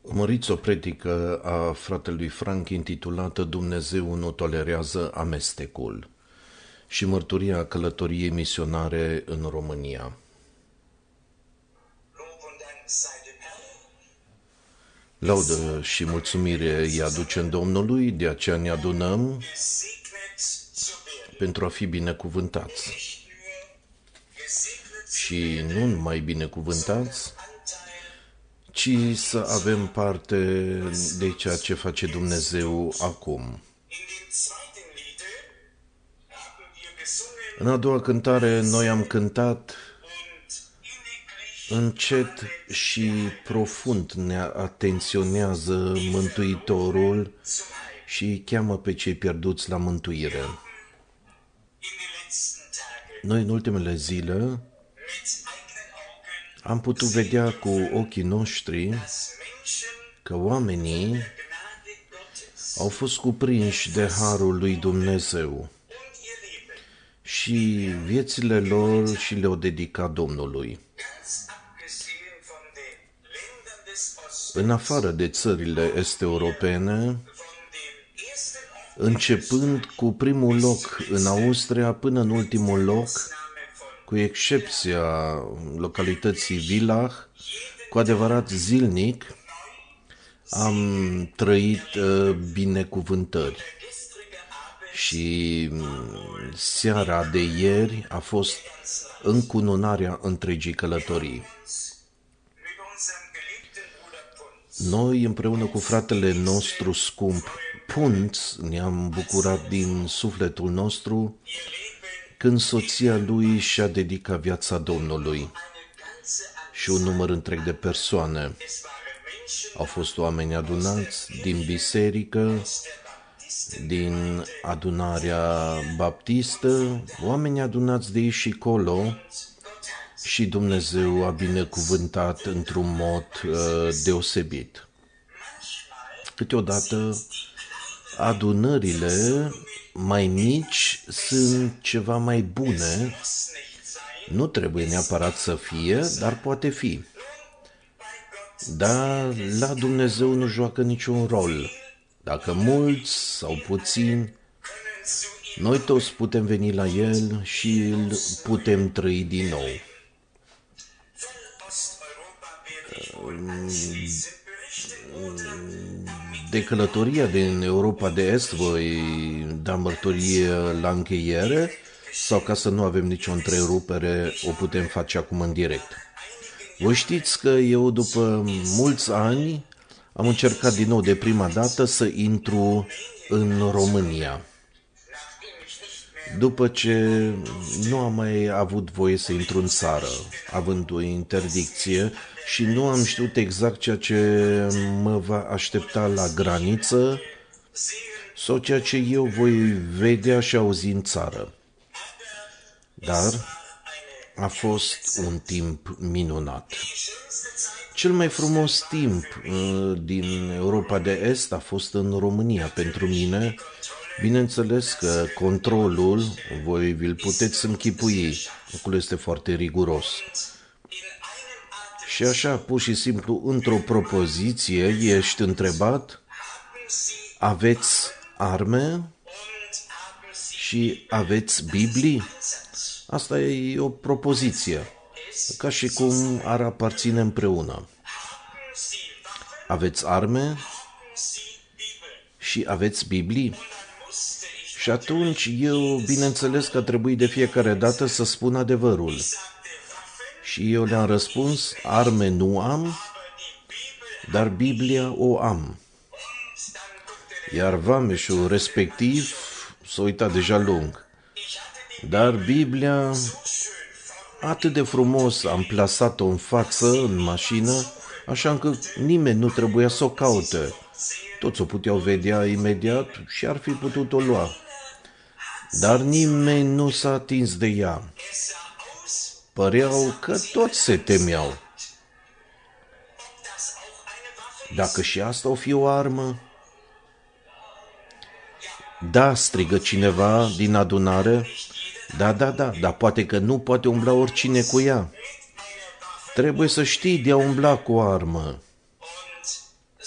Urmăriți o predică a fratelui Frank intitulată Dumnezeu nu tolerează amestecul și mărturia călătoriei misionare în România. Laudă și mulțumire îi aducem Domnului, de aceea ne adunăm pentru a fi binecuvântați. Și nu numai binecuvântați, ci să avem parte de ceea ce face Dumnezeu acum. În a doua cântare noi am cântat încet și profund ne atenționează Mântuitorul și cheamă pe cei pierduți la mântuire. Noi în ultimele zile am putut vedea cu ochii noștri că oamenii au fost cuprinși de harul lui Dumnezeu și viețile lor și le-au dedicat Domnului. În afară de țările est-europene, începând cu primul loc în Austria până în ultimul loc, cu excepția localității Villach, cu adevărat zilnic, am trăit binecuvântări. Și seara de ieri a fost încununarea întregii călătorii. Noi, împreună cu fratele nostru scump Punț, ne-am bucurat din sufletul nostru când soția lui și-a dedicat viața Domnului și un număr întreg de persoane. Au fost oameni adunați din biserică, din adunarea baptistă, oameni adunați de aici și colo, și Dumnezeu a binecuvântat într-un mod deosebit. Câteodată adunările mai mici sunt ceva mai bune, nu trebuie neapărat să fie, dar poate fi. Dar la Dumnezeu nu joacă niciun rol. Dacă mulți sau puțini, noi toți putem veni la El și îl putem trăi din nou. De călătoria din Europa de Est voi da mărturie la încheiere sau, ca să nu avem nicio întrerupere, o putem face acum în direct. Voi știți că eu, după mulți ani, am încercat din nou de prima dată să intru în România. După ce nu am mai avut voie să intru în țară, având o interdicție, și nu am știut exact ceea ce mă va aștepta la graniță sau ceea ce eu voi vedea și auzi în țară. Dar a fost un timp minunat. Cel mai frumos timp din Europa de Est a fost în România pentru mine. Bineînțeles că controlul, voi vi-l puteți închipui, acolo este foarte riguros. Și așa, pur și simplu, într-o propoziție, ești întrebat: aveți arme și aveți Biblii? Asta e o propoziție, ca și cum ar aparține împreună. Aveți arme și aveți Biblii? Și atunci eu, bineînțeles că a trebuit de fiecare dată să spun adevărul. Și eu le-am răspuns: arme nu am, dar Biblia o am. Iar vameșul respectiv s-a uitat deja lung. Dar Biblia, atât de frumos am plasat-o în față, în mașină, așa încât nimeni nu trebuia să o caute. Toți o puteau vedea imediat și ar fi putut o lua. Dar nimeni nu s-a atins de ea. Păreau că toți se temeau. Dacă și asta o fi o armă? Da, strigă cineva din adunare. Da, dar poate că nu poate umbla oricine cu ea. Trebuie să știi de a umbla cu o armă.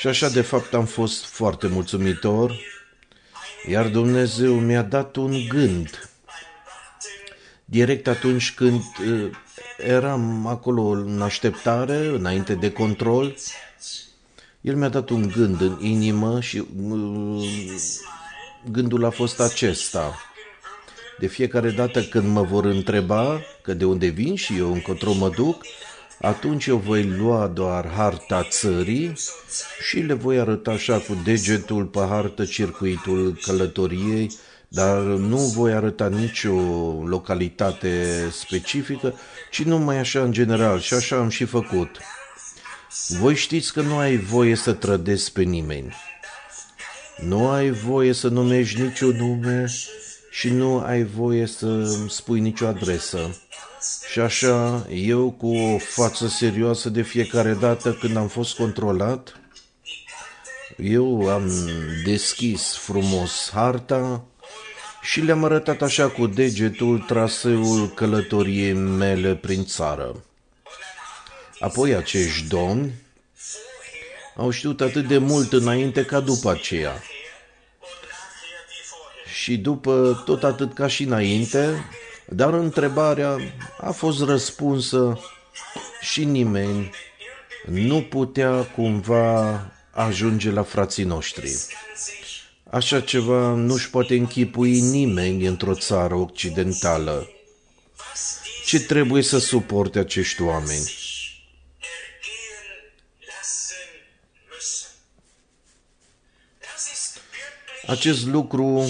Și așa, de fapt, am fost foarte mulțumitor, iar Dumnezeu mi-a dat un gând. Direct atunci când eram acolo în așteptare, înainte de control, El mi-a dat un gând în inimă și gândul a fost acesta. De fiecare dată când mă vor întreba că de unde vin și eu încotro mă duc, atunci eu voi lua doar harta țării și le voi arăta așa cu degetul pe hartă circuitul călătoriei, dar nu voi arăta nicio localitate specifică, ci numai așa în general, și așa am și făcut. Voi știți că nu ai voie să trădezi pe nimeni. Nu ai voie să numești niciun nume și nu ai voie să spui nicio adresă. Și așa, eu cu o față serioasă de fiecare dată când am fost controlat, eu am deschis frumos harta și le-am arătat așa cu degetul traseul călătoriei mele prin țară. Apoi acești domni au știut atât de mult înainte ca după aceea. Și după tot atât ca și înainte, dar întrebarea a fost răspunsă și nimeni nu putea cumva ajunge la frații noștri. Așa ceva nu-și poate închipui nimeni într-o țară occidentală. Ce trebuie să suporte acești oameni? Acest lucru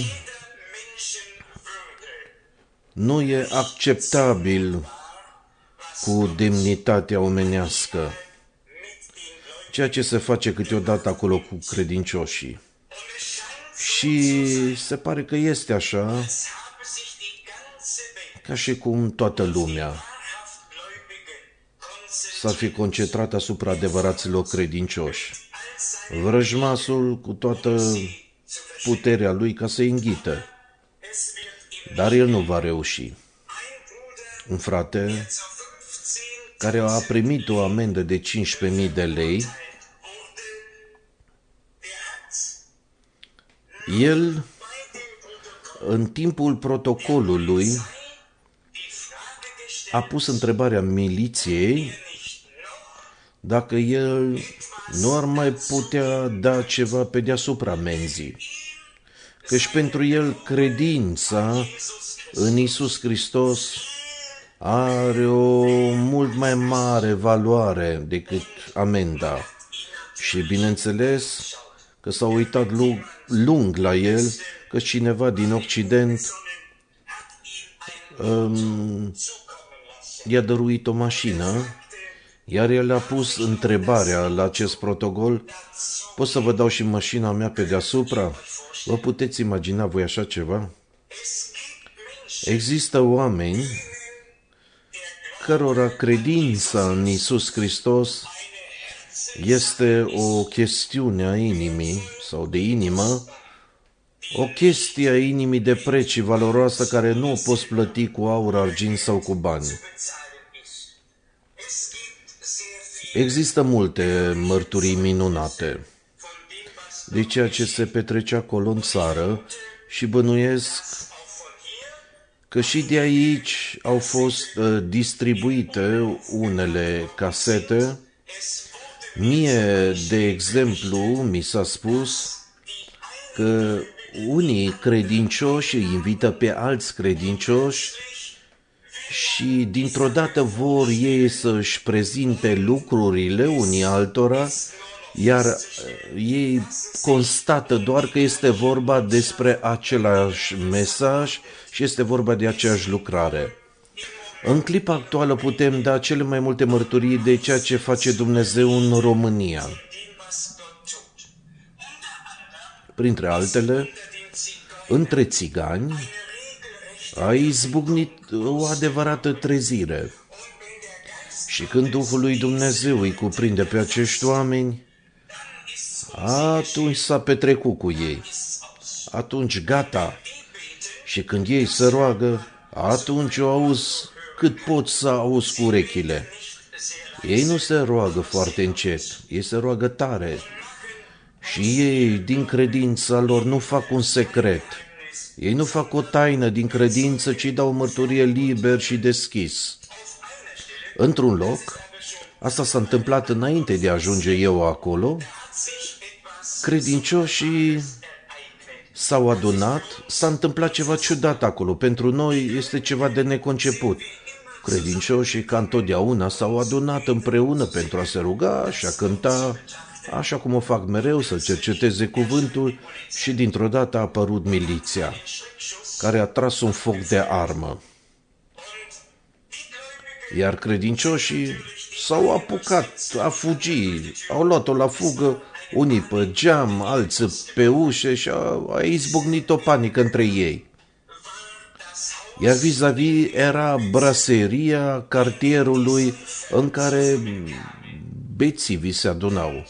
nu e acceptabil cu demnitatea omenească, ceea ce se face câteodată acolo cu credincioșii. Și se pare că este așa, ca și cum toată lumea s-ar fi concentrat asupra adevăraților credincioși. Vrăjmasul cu toată puterea lui ca să-i înghită, dar el nu va reuși. Un frate care a primit o amendă de 15.000 de lei, el, în timpul protocolului, a pus întrebarea miliției dacă el nu ar mai putea da ceva pe deasupra amenzii. Căci pentru el credința în Iisus Hristos are o mult mai mare valoare decât amenda. Și bineînțeles că s-a uitat lung la el, că cineva din Occident i-a dăruit o mașină, iar el a pus întrebarea la acest protocol: pot să vă dau și mașina mea pe deasupra? Vă puteți imagina voi așa ceva? Există oameni cărora credința în Iisus Hristos este o chestiune a inimii sau de inimă, o chestie a inimii de preț și valoroasă care nu o poți plăti cu aur, argint sau cu bani. Există multe mărturii minunate de ceea ce se petrece acolo în țară și bănuiesc că și de aici au fost distribuite unele casete. Mie, de exemplu, mi s-a spus că unii credincioși îi invită pe alți credincioși și dintr-o dată vor ei să-și prezinte lucrurile unii altora, iar ei constată doar că este vorba despre același mesaj și este vorba de aceeași lucrare. În clipa actuală putem da cele mai multe mărturii de ceea ce face Dumnezeu în România. Printre altele, între țigani a izbucnit o adevărată trezire. Și când Duhul lui Dumnezeu îi cuprinde pe acești oameni, atunci s-a petrecut cu ei. Atunci gata. Și când ei se roagă, atunci o auzi cât pot să auzi cu urechile. Ei nu se roagă foarte încet, ei se roagă tare. Și ei, din credința lor, nu fac un secret. Ei nu fac o taină din credință, ci dau mărturie liber și deschis. Într-un loc, asta s-a întâmplat înainte de a ajunge eu acolo, credincioșii s-au adunat, s-a întâmplat ceva ciudat acolo. Pentru noi este ceva de neconceput. Credincioșii, ca întotdeauna, s-au adunat împreună pentru a se ruga și a cânta, așa cum o fac mereu, să cerceteze cuvântul, și dintr-o dată a apărut miliția, care a tras un foc de armă. Iar credincioșii s-au apucat a fugi, au luat-o la fugă, unii pe geam, alții pe ușe, și a izbucnit o panică între ei. Iar vis-a-vis era braseria cartierului în care bețivii se adunau.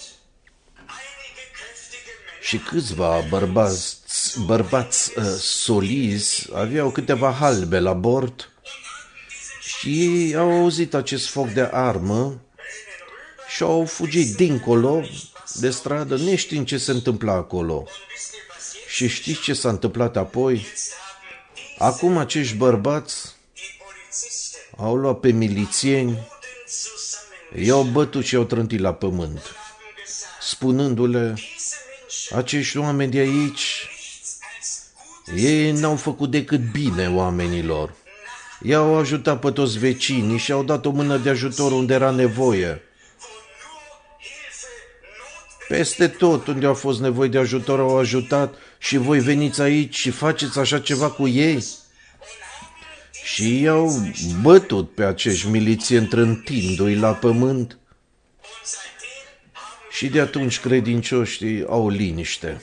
Și câțiva bărbați solizi aveau câteva halbe la bord și ei au auzit acest foc de armă și au fugit dincolo de stradă, neștiind ce se întâmpla acolo. Și știți ce s-a întâmplat apoi? Acum acești bărbați au luat pe milițieni, i-au bătut și i-au trântit la pământ, spunându-le: acești oameni de aici, ei n-au făcut decât bine oamenilor. I-au ajutat pe toți vecinii și au dat o mână de ajutor unde era nevoie. Peste tot unde au fost nevoie de ajutor au ajutat și voi veniți aici și faceți așa ceva cu ei? Și i-au bătut pe acești milițieni trântindu-i la pământ. Și de atunci credincioșii au liniște.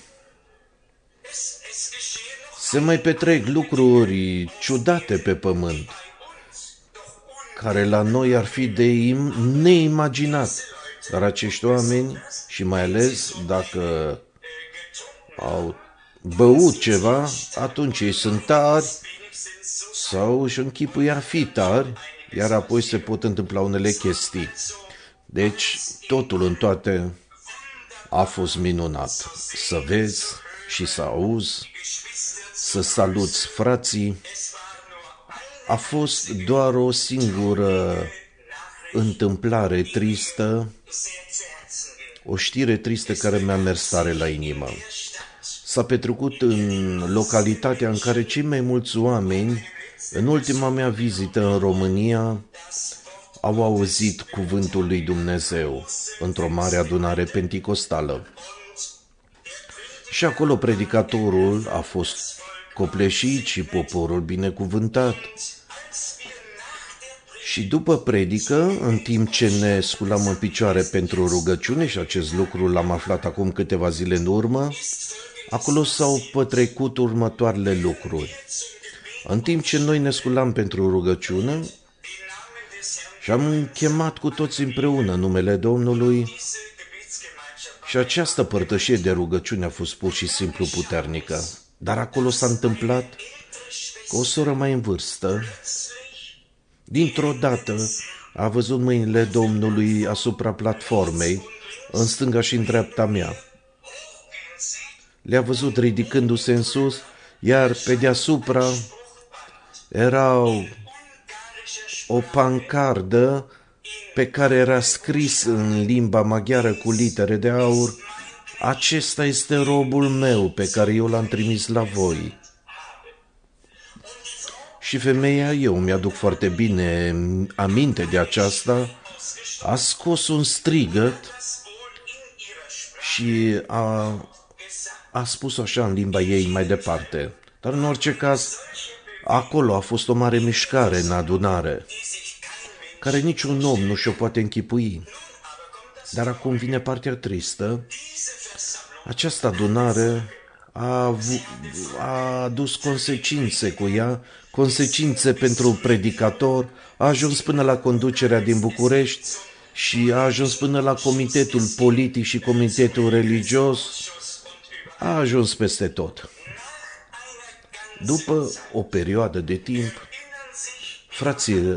Se mai petrec lucruri ciudate pe pământ, care la noi ar fi de neimaginat. Dar acești oameni, și mai ales dacă au băut ceva, atunci ei sunt tari sau își închipuie a fi tari, iar apoi se pot întâmpla unele chestii. Deci, totul în toate a fost minunat. Să vezi și să auzi, să saluți frații. A fost doar o singură întâmplare tristă, o știre tristă care mi-a mers tare la inimă. S-a petrecut în localitatea în care cei mai mulți oameni, în ultima mea vizită în România, au auzit cuvântul lui Dumnezeu într-o mare adunare penticostală. Și acolo predicatorul a fost copleșit și poporul binecuvântat. Și după predică, în timp ce ne sculam în picioare pentru rugăciune, și acest lucru l-am aflat acum câteva zile în urmă, acolo s-au petrecut următoarele lucruri. În timp ce noi ne sculam pentru rugăciune și am chemat cu toți împreună numele Domnului, și această părtășie de rugăciune a fost pur și simplu puternică. Dar acolo s-a întâmplat că o soră mai în vârstă, dintr-o dată, a văzut mâinile Domnului asupra platformei, în stânga și în dreapta mea. Le-a văzut ridicându-se în sus, iar pe deasupra era o pancardă pe care era scris în limba maghiară cu litere de aur: acesta este robul meu pe care eu l-am trimis la voi. Și femeia, eu mi-aduc foarte bine aminte de aceasta, a scos un strigăt și a spus așa în limba ei mai departe. Dar în orice caz, acolo a fost o mare mișcare în adunare, care niciun om nu și-o poate închipui. Dar acum vine partea tristă. Această adunare a adus consecințe cu ea, consecințe pentru predicator, a ajuns până la conducerea din București și a ajuns până la comitetul politic și comitetul religios, a ajuns peste tot. După o perioadă de timp, frații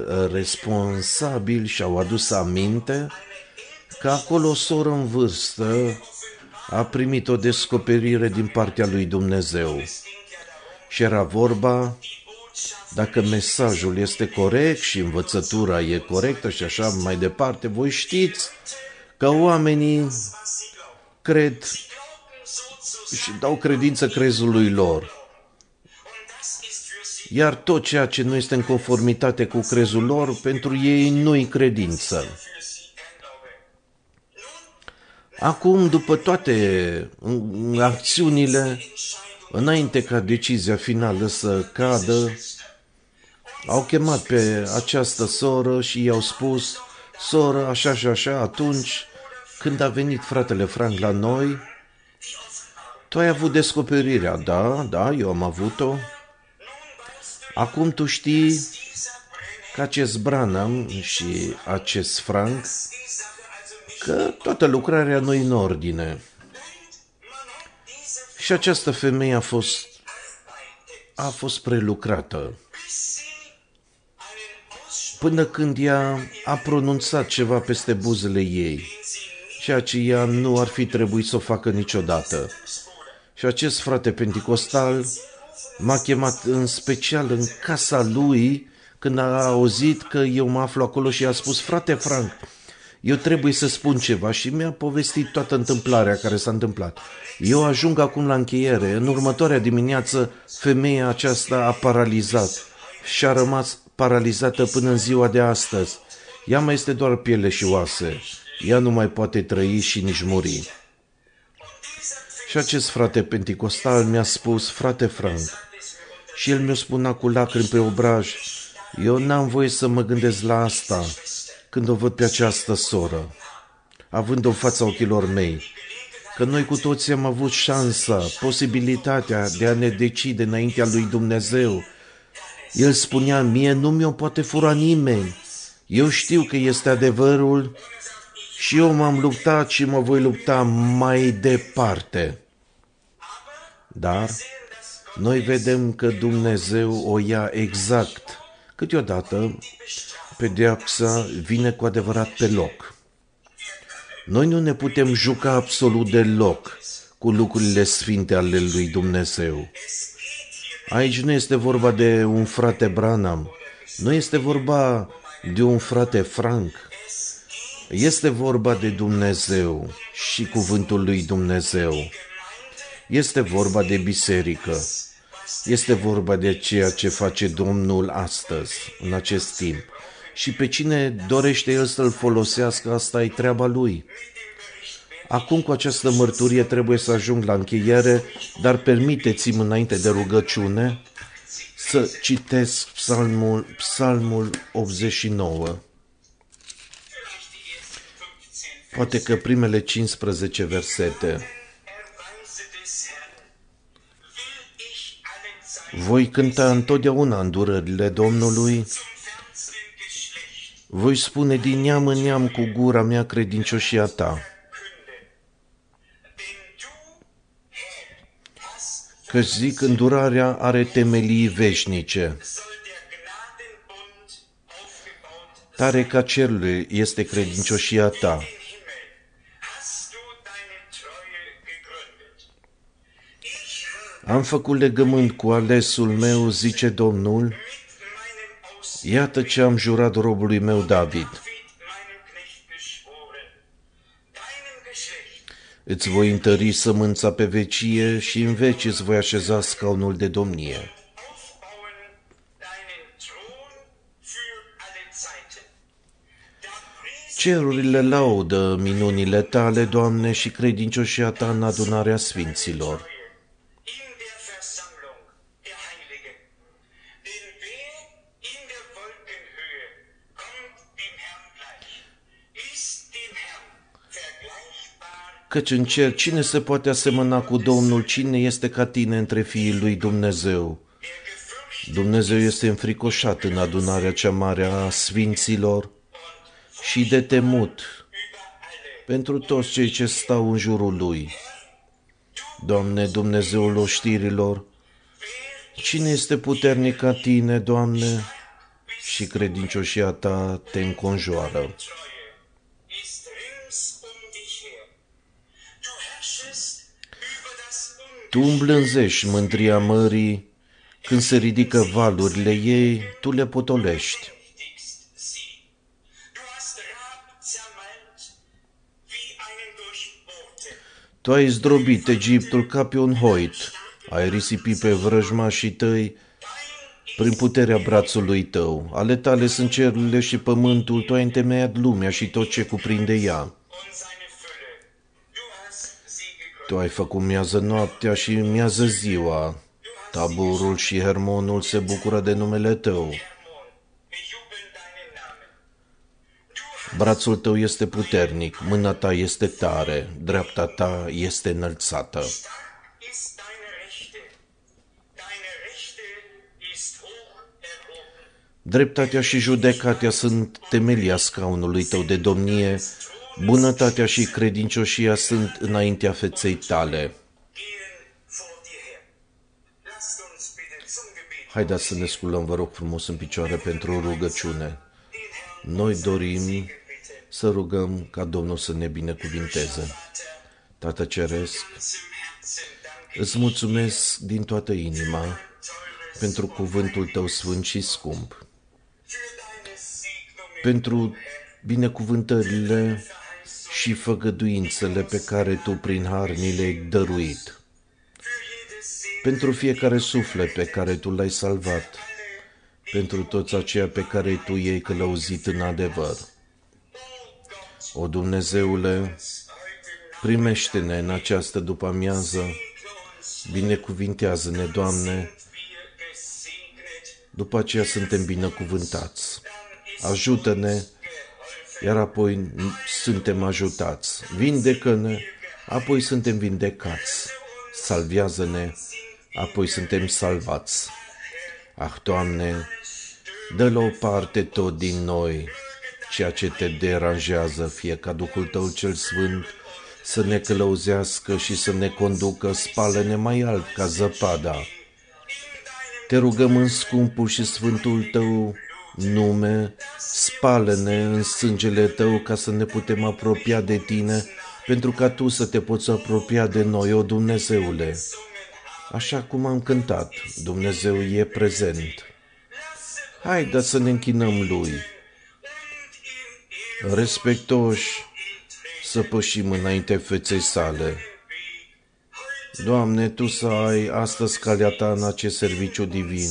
responsabili și-au adus aminte că acolo o soră în vârstă a primit o descoperire din partea lui Dumnezeu. Și era vorba, dacă mesajul este corect și învățătura e corectă și așa mai departe, voi știți că oamenii cred și dau credință crezului lor. Iar tot ceea ce nu este în conformitate cu crezul lor, pentru ei nu-i credință. Acum, după toate acțiunile, înainte ca decizia finală să cadă, au chemat pe această soră și i-au spus, soră, așa și așa, atunci când a venit fratele Frank la noi, tu ai avut descoperirea. Da, eu am avut-o. Acum tu știi că acest Branham și acest Frank, că toată lucrarea nu-i în ordine. Și această femeie a fost prelucrată. Până când ea a pronunțat ceva peste buzele ei, ceea ce ea nu ar fi trebuit să o facă niciodată. Și acest frate penticostal m-a chemat în special în casa lui când a auzit că eu mă aflu acolo și a spus, frate Frank, eu trebuie să spun ceva și mi-a povestit toată întâmplarea care s-a întâmplat. Eu ajung acum la încheiere. În următoarea dimineață, femeia aceasta a paralizat și a rămas paralizată până în ziua de astăzi. Ea mai este doar piele și oase. Ea nu mai poate trăi și nici muri. Și acest frate penticostal mi-a spus, frate Frank, și el mi-a spunea cu lacrimi pe obraj, eu n-am voie să mă gândesc la asta când o văd pe această soră, având-o în fața ochilor mei, că noi cu toții am avut șansa, posibilitatea de a ne decide înaintea lui Dumnezeu. El spunea, mie nu mi-o poate fura nimeni, eu știu că este adevărul și eu m-am luptat și mă voi lupta mai departe. Dar noi vedem că Dumnezeu o ia exact. Câteodată, pedeapsa vine cu adevărat pe loc. Noi nu ne putem juca absolut deloc cu lucrurile sfinte ale lui Dumnezeu. Aici nu este vorba de un frate Branham, nu este vorba de un frate Frank, este vorba de Dumnezeu și cuvântul lui Dumnezeu. Este vorba de biserică. Este vorba de ceea ce face Domnul astăzi, în acest timp. Și pe cine dorește El să-l folosească, asta e treaba Lui. Acum cu această mărturie trebuie să ajung la încheiere, dar permiteți-mi înainte de rugăciune să citesc Psalmul 89. Poate că primele 15 versete. Voi cânta întotdeauna îndurările Domnului, voi spune din neam în neam cu gura mea credincioșia ta. Că zic, îndurarea are temelii veșnice. Tare ca cerul este credincioșia ta. Am făcut legământ cu alesul meu, zice Domnul, iată ce am jurat robului meu David. Îți voi întări sămânța pe vecie și în veci îți voi așeza scaunul de domnie. Cerurile laudă minunile tale, Doamne, și credincioșia ta în adunarea sfinților. Căci în cer cine se poate asemăna cu Domnul, cine este ca tine între fiii lui Dumnezeu? Dumnezeu este înfricoșat în adunarea cea mare a sfinților și de temut pentru toți cei ce stau în jurul lui. Doamne, Dumnezeul oștirilor, cine este puternic ca tine, Doamne, și credincioșia ta te înconjoară. Tu îmblânzești mândria mării, când se ridică valurile ei, tu le potolești. Tu ai zdrobit Egiptul ca pe un hoit, ai risipit pe vrăjmașii tăi prin puterea brațului tău. Ale tale sunt cerurile și pământul, tu ai întemeiat lumea și tot ce cuprinde ea. Tu ai făcut miază noaptea și miază ziua. Taborul și Hermonul se bucură de numele tău. Brațul tău este puternic, mâna ta este tare, dreapta ta este înălțată. Dreptatea și judecatea sunt temelia scaunului tău de domnie, bunătatea și credincioșia sunt înaintea feței tale. Haideți să ne sculăm, vă rog frumos, în picioare pentru rugăciune. Noi dorim să rugăm ca Domnul să ne binecuvinteze. Tată Ceresc, îți mulțumesc din toată inima pentru cuvântul tău sfânt și scump, pentru binecuvântările și făgăduințele pe care tu prin har ni le-ai dăruit, pentru fiecare suflet pe care tu l-ai salvat, pentru toți aceia pe care tu i-ai călăuzit în adevăr. O, Dumnezeule, primește-ne în această după-amiază, binecuvintează-ne, Doamne, după aceea suntem binecuvântați. Ajută-ne, iar apoi suntem ajutați. Vindecă-ne, apoi suntem vindecați. Salvează-ne, apoi suntem salvați. Ah, Doamne, dă la o parte tot din noi ceea ce te deranjează, fie ca Duhul Tău cel Sfânt să ne călăuzească și să ne conducă, spală-ne mai alt ca zăpada. Te rugăm în scumpul și sfântul Tău nume, spală-ne în sângele Tău ca să ne putem apropia de Tine, pentru ca Tu să te poți apropia de noi, o Dumnezeule. Așa cum am cântat, Dumnezeu e prezent. Haideți să ne închinăm Lui, respectoși, să pășim înainte feței sale. Doamne, Tu să ai astăzi calea Ta în acest serviciu divin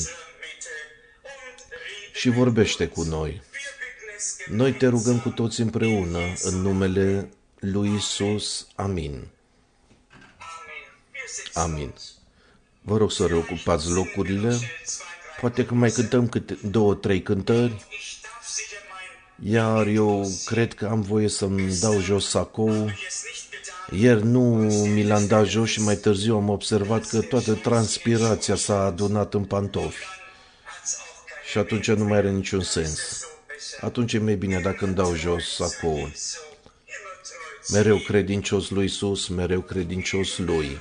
și vorbește cu noi. Noi Te rugăm cu toți împreună, în numele lui Isus. Amin. Amin. Vă rog să reocupați locurile. Poate că mai cântăm câte 2-3 cântări. Iar eu cred că am voie să-mi dau jos sacou. Ieri nu mi l-am dat jos și mai târziu am observat că toată transpirația s-a adunat în pantofi. Și atunci nu mai are niciun sens. Atunci e mai bine dacă îmi dau jos sacoul. Mereu credincios lui Isus, mereu credincios lui.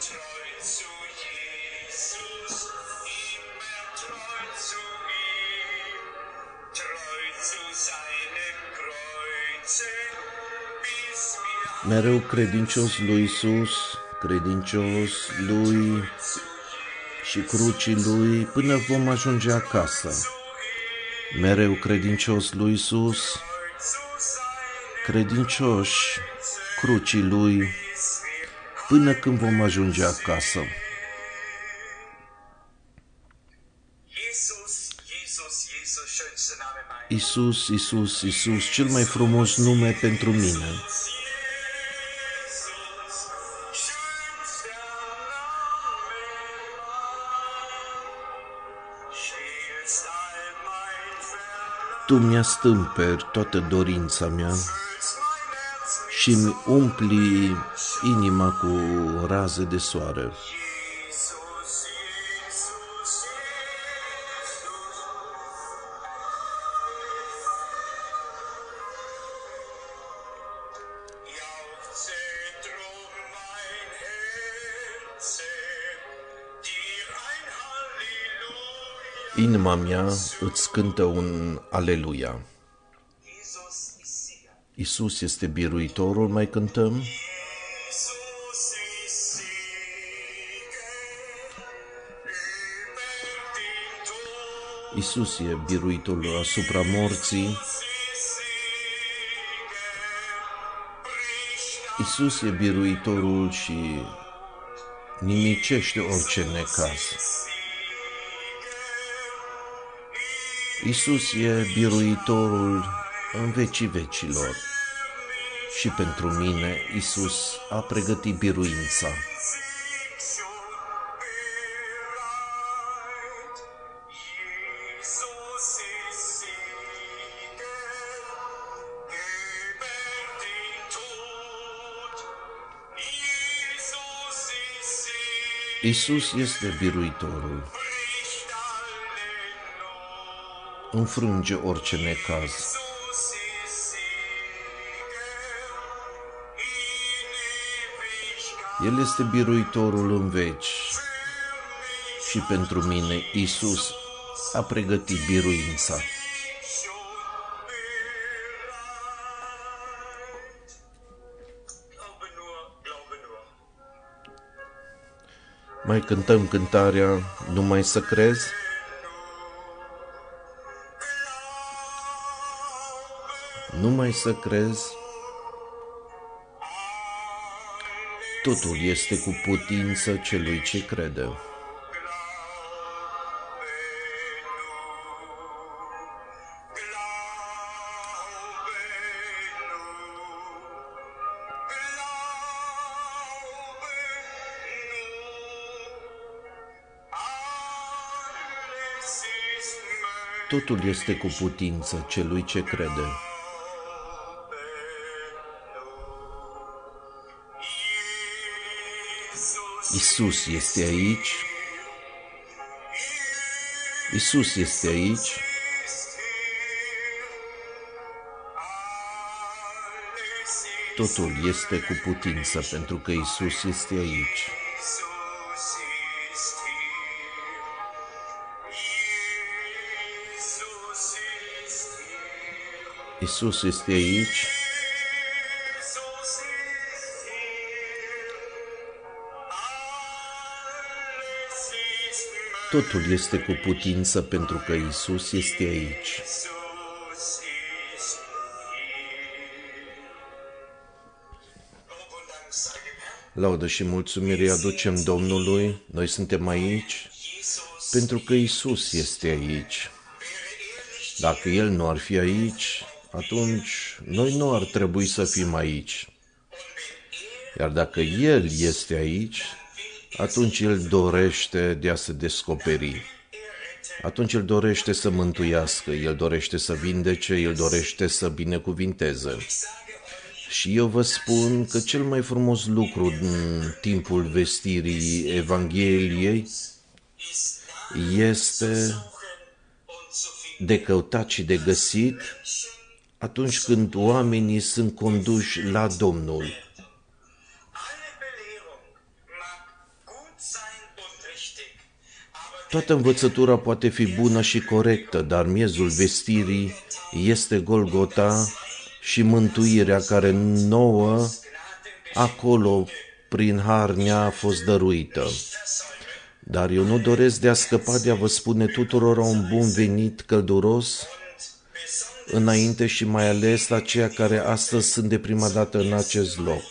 Mereu credincios lui Isus, credincios lui și crucii lui până vom ajunge acasă. Mereu credincios lui Isus, credincioși crucii lui până când vom ajunge acasă. Isus, Isus, Isus, cel mai frumos nume pentru mine. Tu mi-astâmperi toată dorința mea și îmi umpli inima cu raze de soare. Inima mea îți cântă un aleluia. Isus este biruitorul, mai cântăm. Isus e biruitorul asupra morții. Isus e biruitorul și nimicește orice necaz. Isus e biruitorul în vecii vecilor. Și pentru mine, Isus a pregătit biruința. Isus este biruitorul. Înfrânge orice necaz. El este biruitorul în veci. Și pentru mine, Isus a pregătit biruința. Mai cântăm cântarea Numai să crezi? Numai să crezi, totul este cu putință celui ce crede. Totul este cu putință celui ce crede. Isus este aici. Isus este aici. Totul este cu putință pentru că Isus este aici. Isus este aici. Totul este cu putință pentru că Isus este aici. Laudă și mulțumire aducem Domnului. Noi suntem aici pentru că Isus este aici. Dacă El nu ar fi aici, atunci noi nu ar trebui să fim aici. Iar dacă El este aici, atunci El dorește de a se descoperi. Atunci El dorește să mântuiască, El dorește să vindece, El dorește să binecuvinteze. Și eu vă spun că cel mai frumos lucru în timpul vestirii Evangheliei este de căutat și de găsit atunci când oamenii sunt conduși la Domnul. Toată învățătura poate fi bună și corectă, dar miezul vestirii este Golgota și mântuirea care nouă acolo prin har ne-a fost dăruită. Dar eu nu doresc de a scăpa de a vă spune tuturor un bun venit călduros înainte și mai ales la ceia care astăzi sunt de prima dată în acest loc.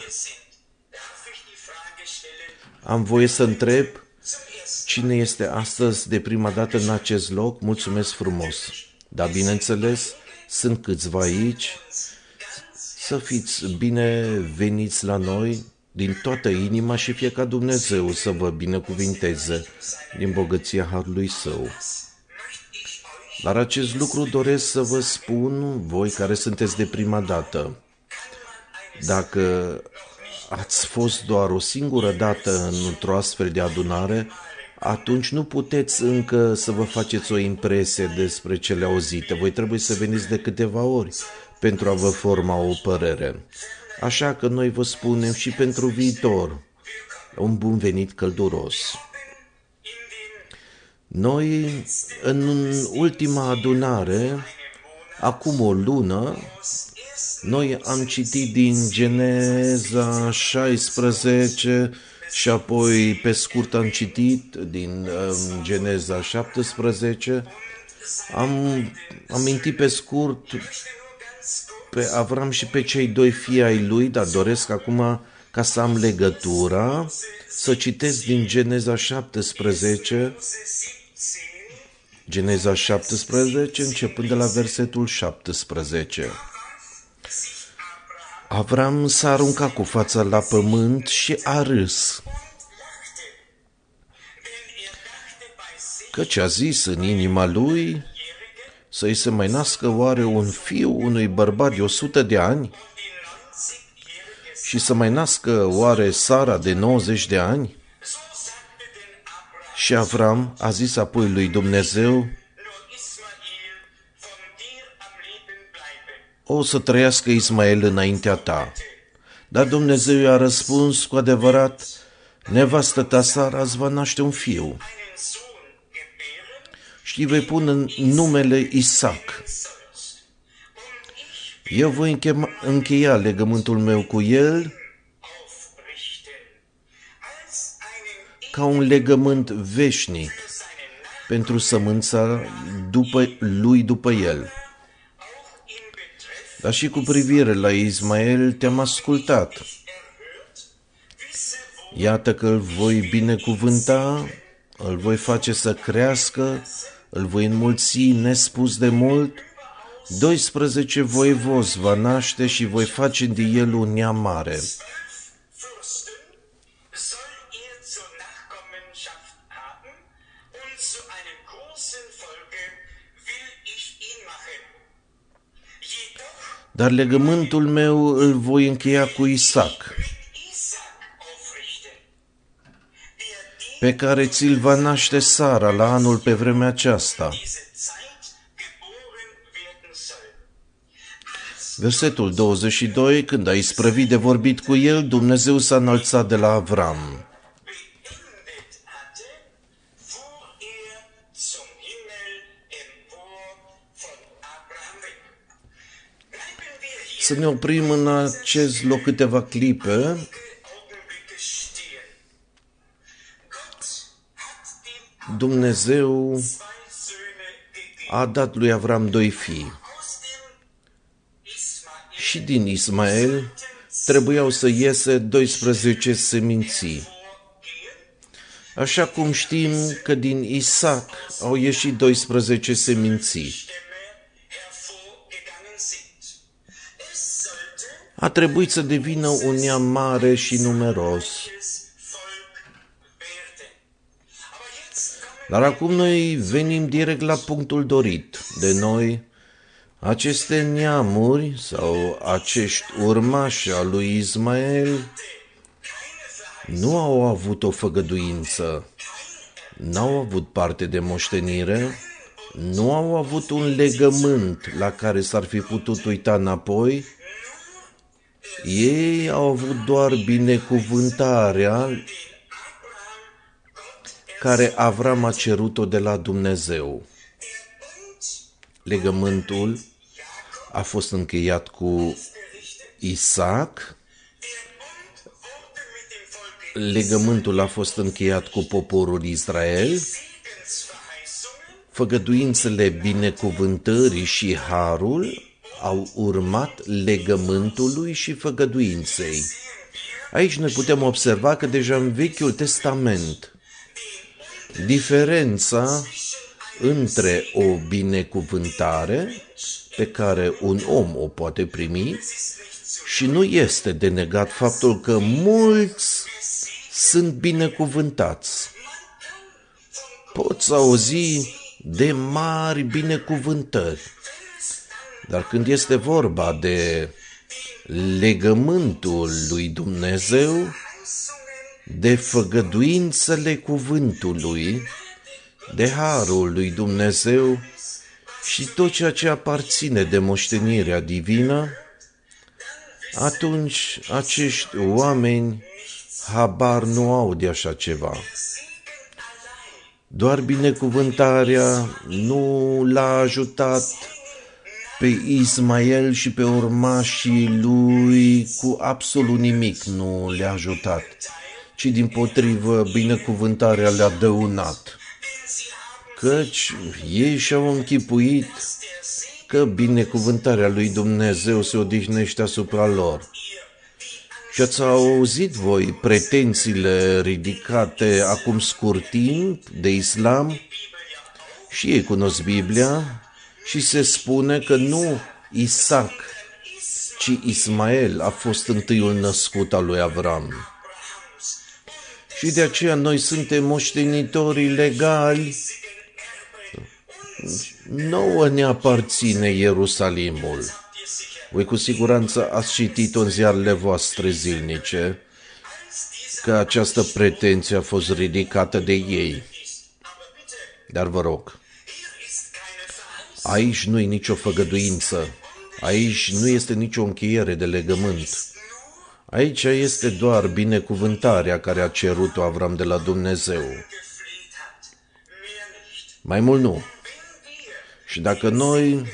Am voie să întreb cine este astăzi de prima dată în acest loc? Mulțumesc frumos! Dar bineînțeles, sunt câțiva aici. Să fiți bineveniți la noi din toată inima și fie ca Dumnezeu să vă binecuvinteze din bogăția harului Său. Dar acest lucru doresc să vă spun, voi care sunteți de prima dată. Dacă ați fost doar o singură dată într-o astfel de adunare, atunci nu puteți încă să vă faceți o impresie despre cele auzite. Voi trebuie să veniți de câteva ori pentru a vă forma o părere. Așa că noi vă spunem și pentru viitor un bun venit călduros. Noi, în ultima adunare, acum o lună, noi am citit din Geneza 16 și apoi pe scurt am citit din Geneza 17 Am amintit pe scurt pe Avram și pe cei doi fii ai lui, dar doresc acum, ca să am legătura, să citesc din Geneza 17, începând de la versetul 17. Avram s-a aruncat cu fața la pământ și a râs, căci a zis în inima lui să-i se mai nască oare un fiu unui bărbat de 100 de ani și să mai nască oare Sara de 90 de ani? Și Avram a zis apoi lui Dumnezeu: o să trăiască Ismael înaintea ta. Dar Dumnezeu i-a răspuns: cu adevărat, nevastă ta Sara îți va naște un fiu și îi vei pune numele Isaac. Eu voi încheia legământul meu cu el ca un legământ veșnic pentru sămânța lui după el. Dar și cu privire la Ismael te-am ascultat. Iată că îl voi binecuvânta, îl voi face să crească, îl voi înmulți nespus de mult, 12 voievozi va naște și voi face din el un neam mare. Dar legământul meu îl voi încheia cu Isaac, pe care ți-l va naște Sara la anul pe vremea aceasta. Versetul 22, când a isprăvit de vorbit cu el, Dumnezeu s-a înălțat de la Avram. Să ne oprim în acest loc câteva clipe. Dumnezeu a dat lui Avram doi fii. Și din Ismael trebuiau să iese 12 seminții. Așa cum știm că din Isaac au ieșit 12 seminții. A trebuit să devină un neam mare și numeros. Dar acum noi venim direct la punctul dorit de noi. Aceste neamuri sau acești urmași al lui Ismael nu au avut o făgăduință, n-au avut parte de moștenire, nu au avut un legământ la care s-ar fi putut uita înapoi. Ei au avut doar binecuvântarea care Avram a cerut-o de la Dumnezeu. Legământul a fost încheiat cu Isaac, legământul a fost încheiat cu poporul Israel, făgăduințele binecuvântării și harul au urmat legământului și făgăduinței. Aici noi putem observa că deja în Vechiul Testament diferența între o binecuvântare pe care un om o poate primi și nu este de negat faptul că mulți sunt binecuvântați. Poți auzi de mari binecuvântări, dar când este vorba de legământul lui Dumnezeu, de făgăduințele cuvântului, de harul lui Dumnezeu și tot ceea ce aparține de moștenirea divină, atunci acești oameni habar nu au de așa ceva. Doar binecuvântarea nu l-a ajutat pe Ismael și pe urmașii lui cu absolut nimic, nu le-a ajutat, ci dimpotrivă binecuvântarea le-a dăunat. căci ei și-au închipuit că binecuvântarea lui Dumnezeu se odihnește asupra lor. Și ați auzit voi pretențiile ridicate acum scurt timp de islam? Și ei cunosc Biblia și se spune că nu Isaac, ci Ismael a fost întâiul născut al lui Avram. Și de aceea noi suntem moștenitorii legali. Nouă ne aparține Ierusalimul. Voi cu siguranță ați citit în ziarele voastre zilnice că această pretenție a fost ridicată de ei. Dar vă rog, aici nu e nicio făgăduință, aici nu este nicio încheiere de legământ. Aici este doar binecuvântarea care a cerut-o Avram de la Dumnezeu. Mai mult nu. Și dacă noi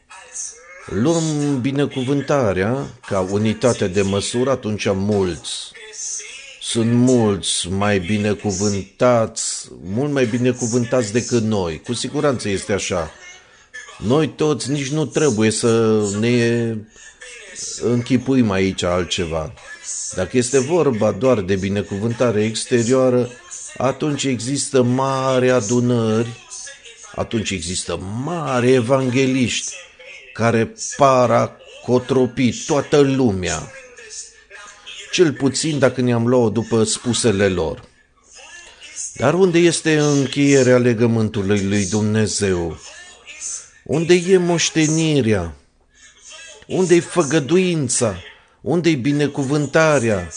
luăm binecuvântarea ca unitate de măsură, atunci sunt mulți mai binecuvântați, mult mai binecuvântați decât noi. Cu siguranță este așa. Noi toți nici nu trebuie să ne închipuim aici altceva. Dacă este vorba doar de binecuvântare exterioară, atunci există mari adunări, atunci există mari evangeliști care par a cotropi toată lumea, cel puțin dacă ne-am luat după spusele lor. Dar unde este încheierea legământului lui Dumnezeu? Unde e moștenirea? Unde-i făgăduința? Unde-i binecuvântarea?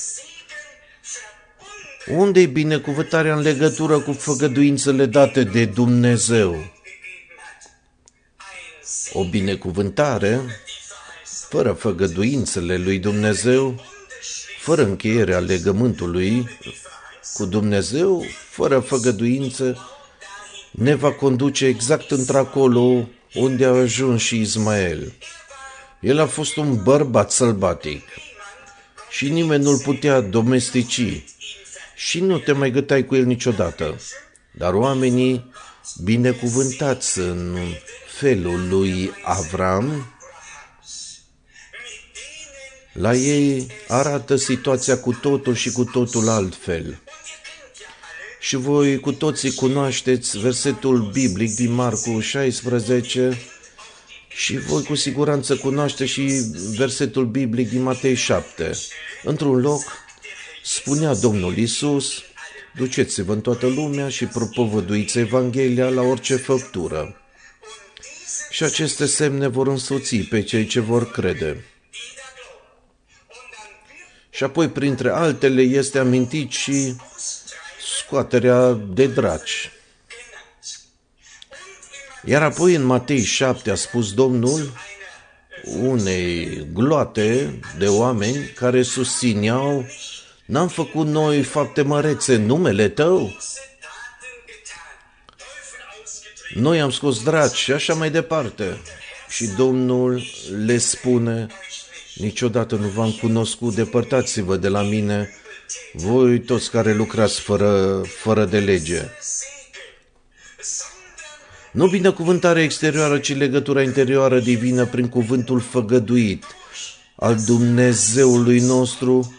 Unde-i binecuvântarea în legătură cu făgăduințele date de Dumnezeu? O binecuvântare fără făgăduințele lui Dumnezeu, fără încheierea legământului cu Dumnezeu, fără făgăduință, ne va conduce exact într-acolo unde a ajuns și Ismael. El a fost un bărbat sălbatic și nimeni nu-l putea domestici și nu te mai găteai cu el niciodată. Dar oamenii binecuvântați în felul lui Avram, la ei arată situația cu totul și cu totul altfel. Și voi cu toții cunoașteți versetul biblic din Marcu 16 și voi cu siguranță cunoașteți și versetul biblic din Matei 7. Într-un loc spunea Domnul Iisus: duceți-vă în toată lumea și propovăduiți Evanghelia la orice făptură. Și aceste semne vor însoți pe cei ce vor crede. Și apoi, printre altele, este amintit și scoaterea de draci. Iar apoi în Matei 7 a spus Domnul unei gloate de oameni care susțineau: n-am făcut noi fapte mărețe în numele Tău? Noi am scos draci și așa mai departe. Și Domnul le spune: niciodată nu v-am cunoscut, depărtați-vă de la mine, voi toți care lucrați fără de lege. Nu binecuvântarea exterioară, ci legătura interioară divină prin cuvântul făgăduit al Dumnezeului nostru.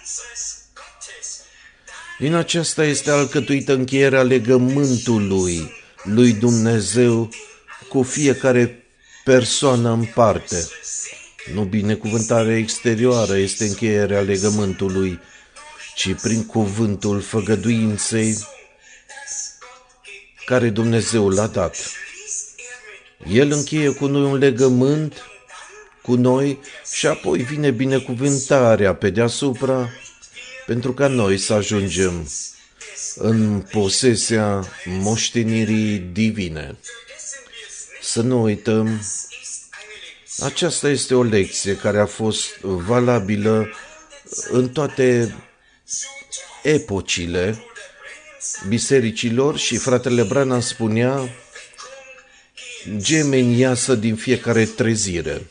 Din aceasta este alcătuită încheierea legământului lui Dumnezeu cu fiecare persoană în parte. Nu binecuvântarea exterioară este încheierea legământului, ci prin cuvântul făgăduinței care Dumnezeu l-a dat. El încheie cu noi un legământ cu noi și apoi vine binecuvântarea pe deasupra pentru ca noi să ajungem în posesia moștenirii divine. Să nu uităm, aceasta este o lecție care a fost valabilă în toate epocile bisericilor și fratele Branham spunea: gemeni iasă din fiecare trezire.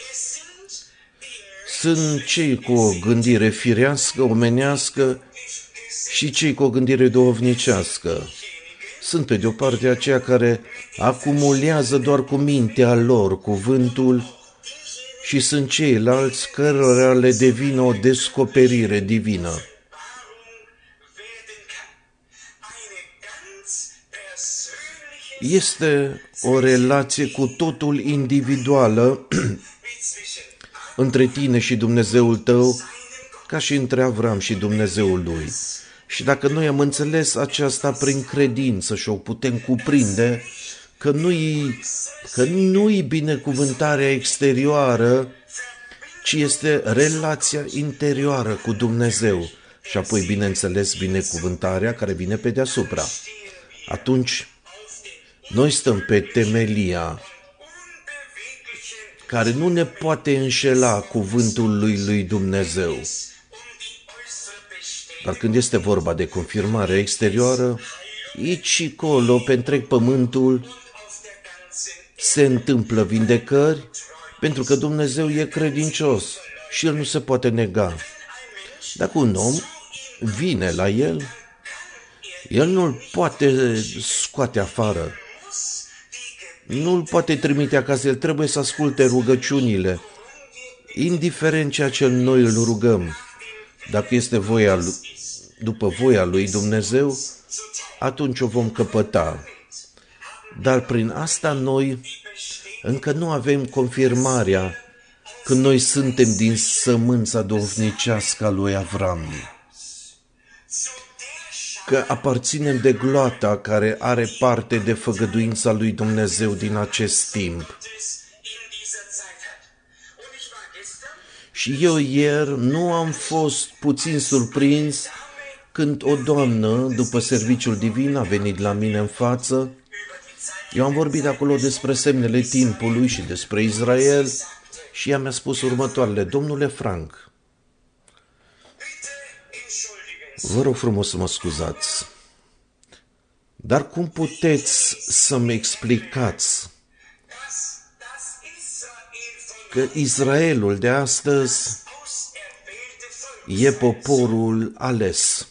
Sunt cei cu o gândire firească, omenească și cei cu o gândire duhovnicească. Sunt pe de-o parte aceia care acumulează doar cu mintea lor cuvântul și sunt ceilalți cărora le devine o descoperire divină. Este o relație cu totul individuală între tine și Dumnezeul tău, ca și între Avram și Dumnezeul lui. Și dacă noi am înțeles aceasta prin credință și o putem cuprinde, că nu-i binecuvântarea exterioară, ci este relația interioară cu Dumnezeu și apoi, bineînțeles, binecuvântarea care vine pe deasupra. Atunci, noi stăm pe temelia care nu ne poate înșela cuvântul lui Dumnezeu. Dar când este vorba de confirmare exterioară, aici și colo, pe întreg pământul, se întâmplă vindecări, pentru că Dumnezeu e credincios și El nu se poate nega. Dacă un om vine la El, El nu-l poate scoate afară, nu-l poate trimite acasă, El trebuie să asculte rugăciunile, indiferent ceea ce noi îl rugăm. Dacă este după voia lui Dumnezeu, atunci o vom căpăta. Dar prin asta noi încă nu avem confirmarea că noi suntem din sămânța duhovnicească a lui Avram, că aparținem de gloata care are parte de făgăduința lui Dumnezeu din acest timp. Și eu ieri nu am fost puțin surprins când o doamnă, după serviciul divin, a venit la mine în față. Eu am vorbit acolo despre semnele timpului și despre Israel și ea mi-a spus următoarele: domnule Frank, vă rog frumos să mă scuzați, dar cum puteți să-mi explicați că Israelul de astăzi e poporul ales?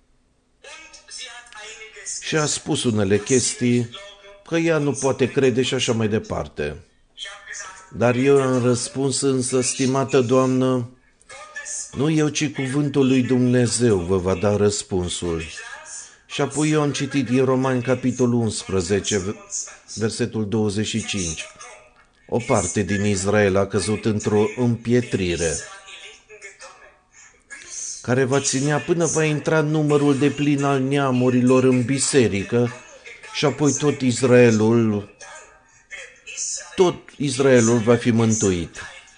Și a spus unele chestii că ea nu poate crede și așa mai departe. Dar eu am răspuns însă: stimată doamnă, nu eu, ci cuvântul lui Dumnezeu vă va da răspunsul. Și apoi eu am citit din Romani, capitolul 11, versetul 25. O parte din Israel a căzut într-o împietrire care va ținea până va intra numărul deplin al neamurilor în biserică și apoi tot Israelul va fi mântuit.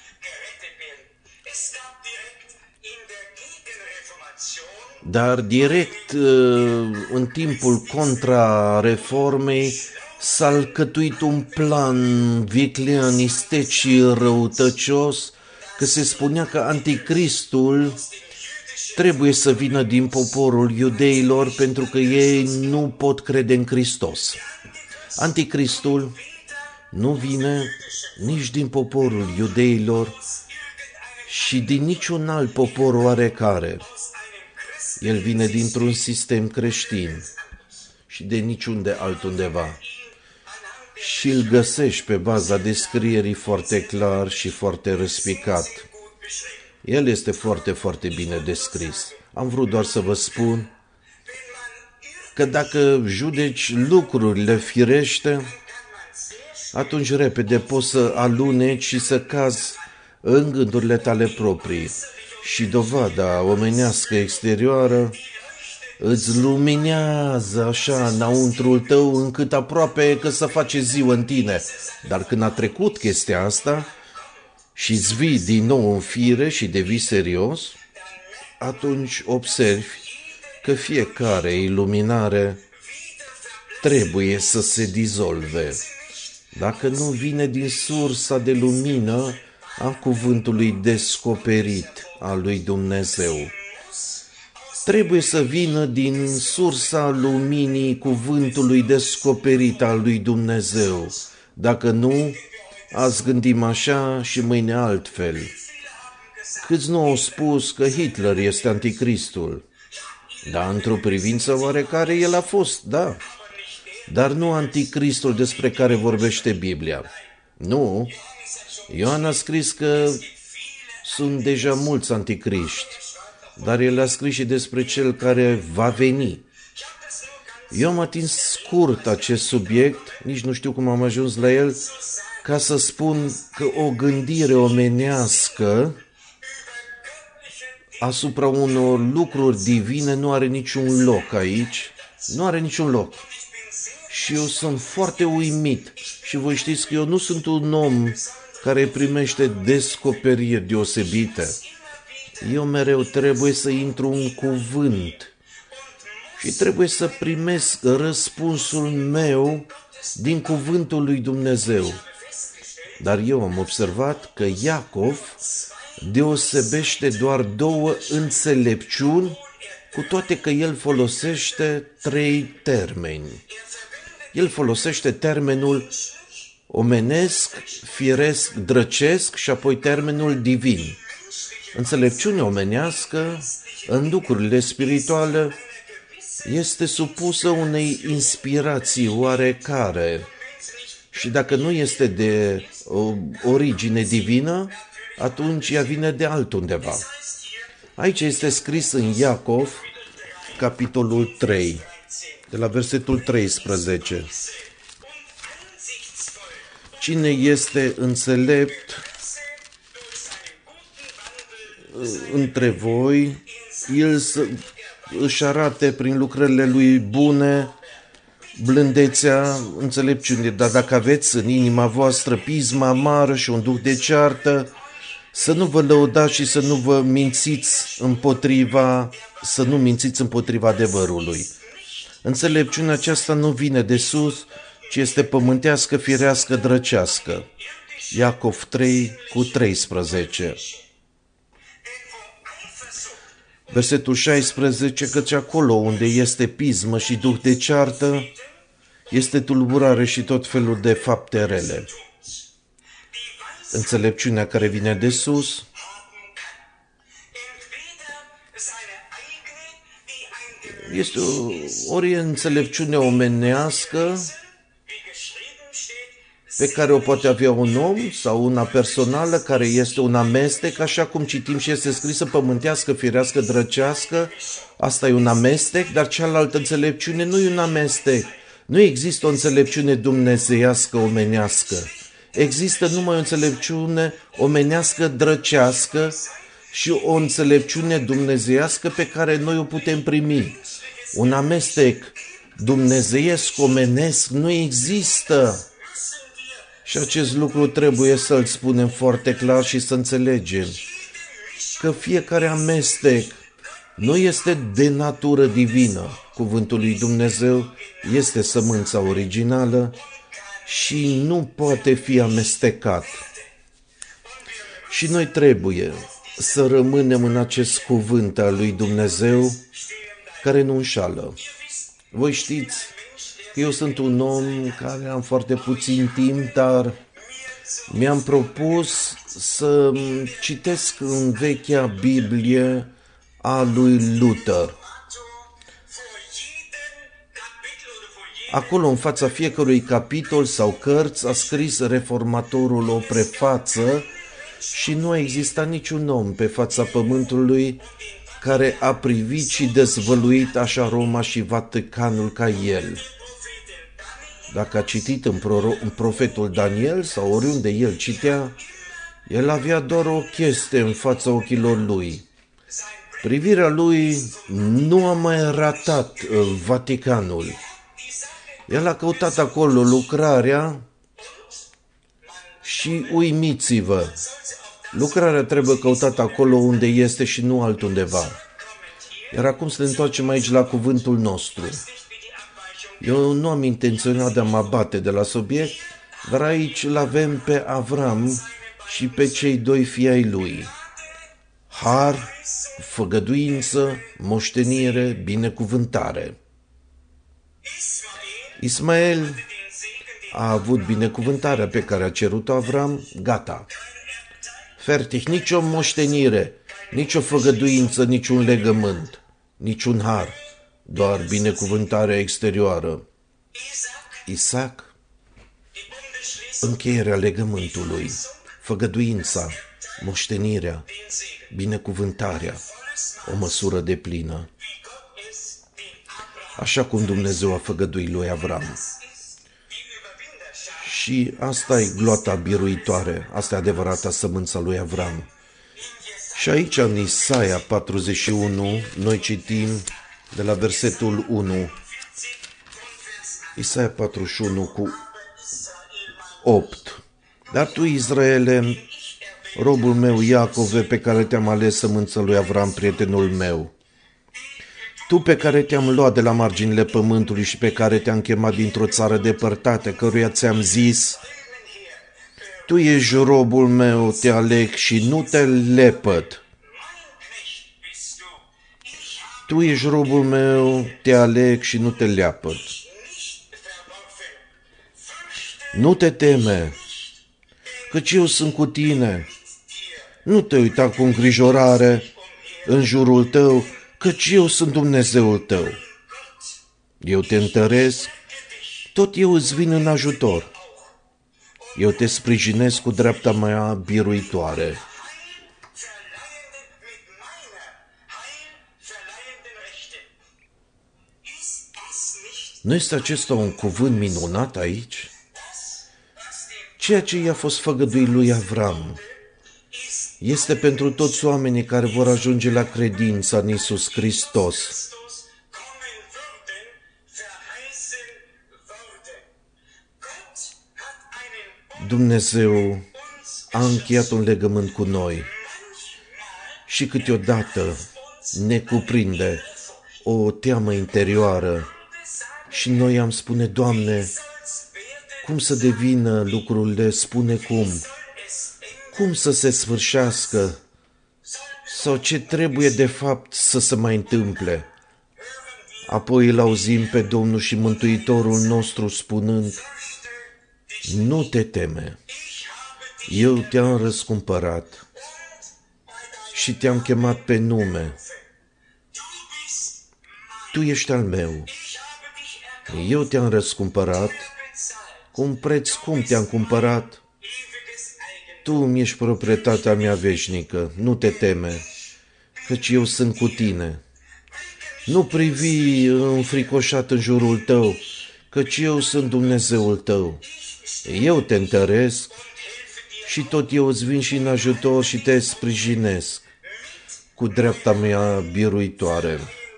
Dar direct în timpul contra-reformei s-a alcătuit un plan viclean, isteț și răutăcios, că se spunea că anticristul trebuie să vină din poporul iudeilor pentru că ei nu pot crede în Hristos. Anticristul nu vine nici din poporul iudeilor și din niciun alt popor oarecare. El vine dintr-un sistem creștin și de niciunde altundeva. Și îl găsești pe baza descrierii foarte clar și foarte răspicat. El este foarte, foarte bine descris. Am vrut doar să vă spun că dacă judeci lucrurile firește, atunci repede poți să aluneci și să cazi în gândurile tale proprii. Și dovada omenească exterioară îți luminează așa înăuntrul tău încât aproape că să face ziua în tine. Dar când a trecut chestia asta și îți vii din nou în fire și devii serios, atunci observi că fiecare iluminare trebuie să se dizolve. Dacă nu vine din sursa de lumină a cuvântului descoperit al lui Dumnezeu. Trebuie să vină din sursa luminii cuvântului descoperit al lui Dumnezeu. Dacă nu, azi gândim așa și mâine altfel. Câți nu au spus că Hitler este anticristul? Dar într-o privință oarecare el a fost, da. dar nu anticristul despre care vorbește Biblia. Nu, Ioan a scris că sunt deja mulți anticriști, dar el a scris și despre cel care va veni. Eu am atins scurt acest subiect, nici nu știu cum am ajuns la el, ca să spun că o gândire omenească asupra unor lucruri divine nu are niciun loc aici, nu are niciun loc. Și eu sunt foarte uimit și voi știți că eu nu sunt un om care primește descoperiri deosebite. Eu mereu trebuie să intru în cuvânt și trebuie să primesc răspunsul meu din cuvântul lui Dumnezeu. Dar eu am observat că Iacov deosebește doar două înțelepciuni, cu toate că el folosește 3 termeni. El folosește termenul omenesc, firesc, drăcesc și apoi termenul divin. Înțelepciunea omenească în lucrurile spirituale este supusă unei inspirații oarecare și dacă nu este de origine divină, atunci ea vine de altundeva. Aici este scris în Iacov, capitolul 3, de la versetul 13. Cine este înțelept între voi, el să își arate prin lucrările lui bune blândețea, înțelepciune. Dar dacă aveți în inima voastră pismă amară și un duh de ceartă, să nu vă lăudați și să nu mințiți împotriva adevărului. Înțelepciunea aceasta nu vine de sus, ci este pământească, firească, drăcească. Iacov 3 cu 13. Versetul 16, căci acolo unde este pismă și duh de ceartă, este tulburare și tot felul de fapte rele. Înțelepciunea care vine de sus este ori înțelepciune omenească pe care o poate avea un om sau una personală care este un amestec, așa cum citim și este scrisă pământească, firească, drăcească, asta e un amestec, dar cealaltă înțelepciune nu e un amestec. Nu există o înțelepciune dumnezeiască omenească. Există numai o înțelepciune omenească drăcească și o înțelepciune dumnezeiască pe care noi o putem primi. Un amestec dumnezeiesc omenesc nu există. Și acest lucru trebuie să-l spunem foarte clar și să înțelegem că fiecare amestec nu este de natură divină. Cuvântul lui Dumnezeu este sămânța originală și nu poate fi amestecat. Și noi trebuie să rămânem în acest cuvânt al lui Dumnezeu care nu înșală. Voi știți că eu sunt un om care am foarte puțin timp, dar mi-am propus să citesc în vechea Biblie a lui Luther. Acolo, în fața fiecărui capitol sau cărți, a scris reformatorul o prefață și nu a existat niciun om pe fața pământului care a privit și dezvăluit așa Roma și Vaticanul ca el. Dacă a citit în profetul Daniel sau oriunde el citea, el avea doar o chestie în fața ochilor lui. Privirea lui nu a mai ratat Vaticanul. El a căutat acolo lucrarea și uimiți-vă. Lucrarea trebuie căutată acolo unde este și nu altundeva. Iar acum să ne întoarcem aici la cuvântul nostru. Eu nu am intenționat de a mă abate de la subiect, dar aici îl avem pe Avram și pe cei 2 fii ai lui. Har, făgăduință, moștenire, binecuvântare. Ismael a avut binecuvântarea pe care a cerut-o Avram, gata. Fertic, nicio moștenire, nicio făgăduință, niciun legământ, niciun har, doar binecuvântarea exterioară. Isaac, încheierea legământului, făgăduința, moștenirea, binecuvântarea, o măsură deplină, așa cum Dumnezeu a făgăduit lui Avram. Și asta e gloata biruitoare, asta e adevărata sămânța lui Avram. Și aici, în Isaia 41, noi citim de la versetul 1, Isaia 41 cu 8. Dar tu, Israele, robul meu Iacove, pe care te-am ales, sămânța lui Avram, prietenul meu, tu pe care te-am luat de la marginile pământului și pe care te-am chemat dintr-o țară depărtată, căruia ți-am zis, tu ești robul meu, te aleg și nu te lepăd. Tu ești robul meu, te aleg și nu te leapăd. Nu te teme, căci eu sunt cu tine. Nu te uita cu îngrijorare în jurul tău, căci eu sunt Dumnezeul tău. Eu te întăresc, tot eu îți vin în ajutor. Eu te sprijinesc cu dreapta mea biruitoare. Nu este acesta un cuvânt minunat aici? Ceea ce i-a fost făgăduit lui Avram este pentru toți oamenii care vor ajunge la credința în Iisus Hristos. Dumnezeu a încheiat un legământ cu noi și câteodată ne cuprinde o teamă interioară și noi am spune, Doamne, cum să devină lucrurile, spune cum să se sfârșească sau ce trebuie de fapt să se mai întâmple. Apoi îl auzim pe Domnul și Mântuitorul nostru spunând, nu te teme, eu te-am răscumpărat și te-am chemat pe nume. Tu ești al meu, eu te-am răscumpărat, cu un preț scump te-am cumpărat, tu mi ești proprietatea mea veșnică, nu te teme, căci eu sunt cu tine. Nu privi înfricoșat în jurul tău, căci eu sunt Dumnezeul tău. Eu te întăresc și tot eu îți vin și în ajutor și te sprijinesc cu dreapta mea biruitoare.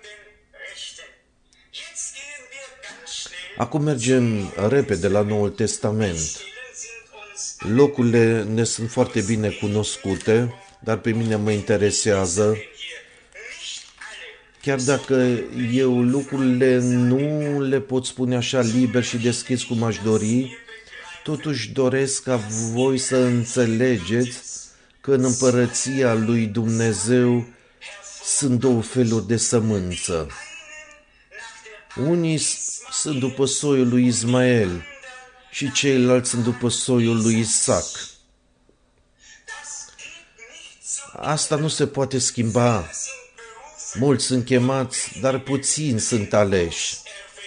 Acum mergem repede la Noul Testament. Locurile ne sunt foarte bine cunoscute, dar pe mine mă interesează, chiar dacă eu lucrurile nu le pot spune așa liber și deschis cum aș dori, totuși doresc ca voi să înțelegeți că în împărăția lui Dumnezeu sunt două feluri de sămânță. Unii sunt după soiul lui Ismael și ceilalți sunt după soiul lui Isaac. Asta nu se poate schimba. Mulți sunt chemați, dar puțini sunt aleși.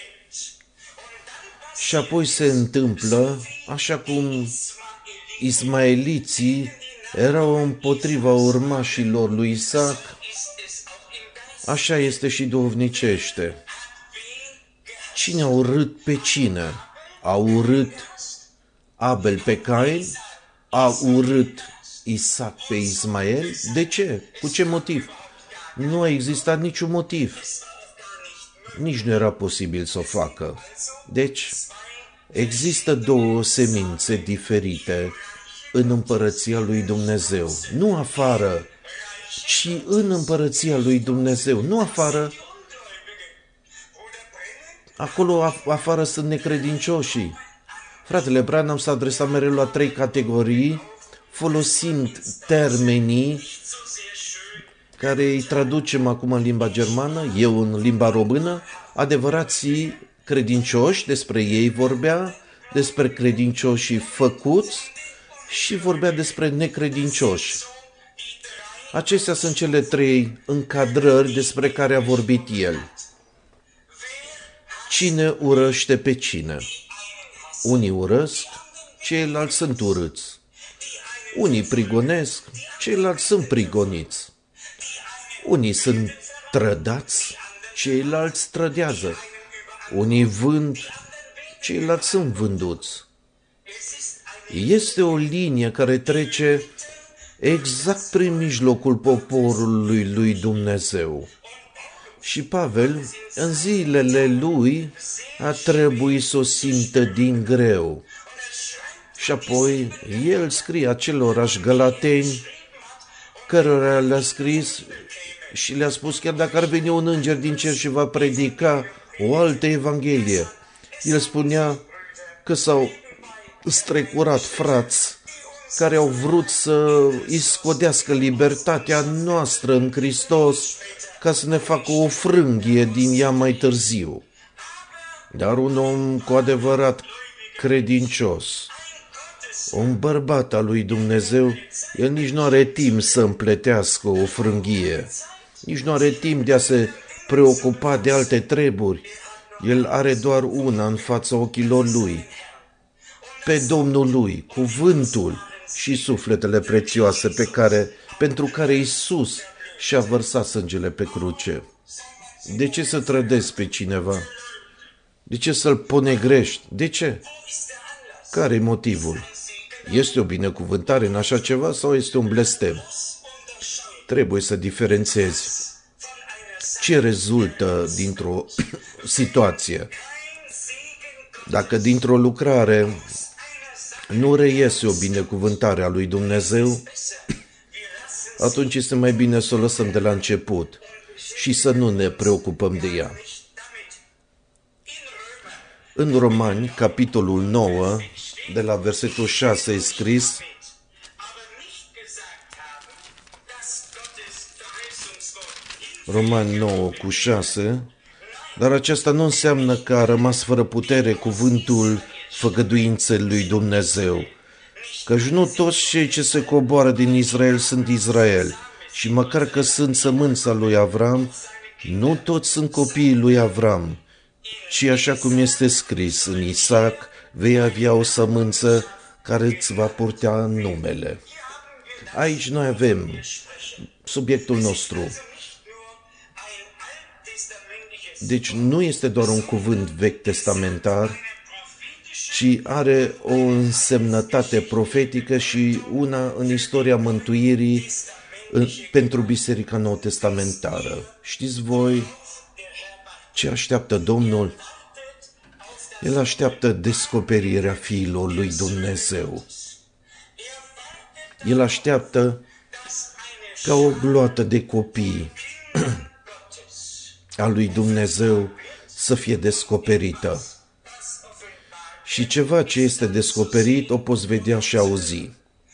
Și apoi se întâmplă, așa cum ismaeliții erau împotriva urmașilor lui Isaac, așa este și duhovnicește. Cine a urât pe cine? A urât Abel pe Cain? A urât Isaac pe Ismael? De ce? Cu ce motiv? Nu a existat niciun motiv. Nici nu era posibil să o facă. Deci, există două semințe diferite în împărăția lui Dumnezeu. Nu afară, ci în împărăția lui Dumnezeu. Nu afară. Acolo afară sunt necredincioșii. Fratele Branham s-a adresat mereu la 3 categorii, folosind termenii care îi traducem acum în limba germană, eu în limba română, adevărații credincioși, despre ei vorbea, despre credincioșii făcuți și vorbea despre necredincioși. Acestea sunt cele 3 încadrări despre care a vorbit el. Cine urăște pe cine? Unii urăsc, ceilalți sunt urâți. Unii prigonesc, ceilalți sunt prigoniți. Unii sunt trădați, ceilalți trădează. Unii vând, ceilalți sunt vânduți. Este o linie care trece exact prin mijlocul poporului lui Dumnezeu. Și Pavel, în zilele lui, a trebuit să o simtă din greu. Și apoi el scrie acelorași galateni, cărora le-a scris și le-a spus chiar dacă ar veni un înger din cer și va predica o altă evanghelie. El spunea că s-au strecurat frați care au vrut să iscodească libertatea noastră în Hristos ca să ne facă o frânghie din ea mai târziu. Dar un om cu adevărat credincios, un bărbat al lui Dumnezeu, el nici nu are timp să împletească o frânghie, nici nu are timp de a se preocupa de alte treburi. El are doar una în fața ochilor lui, pe Domnul lui, cuvântul și sufletele prețioase pentru care Iisus și-a vărsat sângele pe cruce. De ce să trădezi pe cineva? De ce să-l ponegrești? De ce? Care-i motivul? Este o binecuvântare în așa ceva sau este un blestem? Trebuie să diferențiezi ce rezultă dintr-o situație. Dacă dintr-o lucrare nu reiese o binecuvântare a lui Dumnezeu, atunci este mai bine să o lăsăm de la început și să nu ne preocupăm de ea. În Romani, capitolul 9, de la versetul 6 e scris: Romani 9 cu 6, dar aceasta nu înseamnă că a rămas fără putere cuvântul făgăduinței lui Dumnezeu, căci nu toți cei ce se coboară din Israel sunt Israel, și măcar că sunt sămânța lui Avram, nu toți sunt copiii lui Avram, ci așa cum este scris, în Isaac vei avea o sămânță care îți va purta numele. Aici noi avem subiectul nostru. Deci nu este doar un cuvânt vechi testamentar, ci are o însemnătate profetică și una în istoria mântuirii pentru Biserica Nou-Testamentară. Știți voi ce așteaptă Domnul? El așteaptă descoperirea fiilor lui Dumnezeu. El așteaptă ca o gloată de copii a lui Dumnezeu să fie descoperită. Și ceva ce este descoperit o poți vedea și auzi.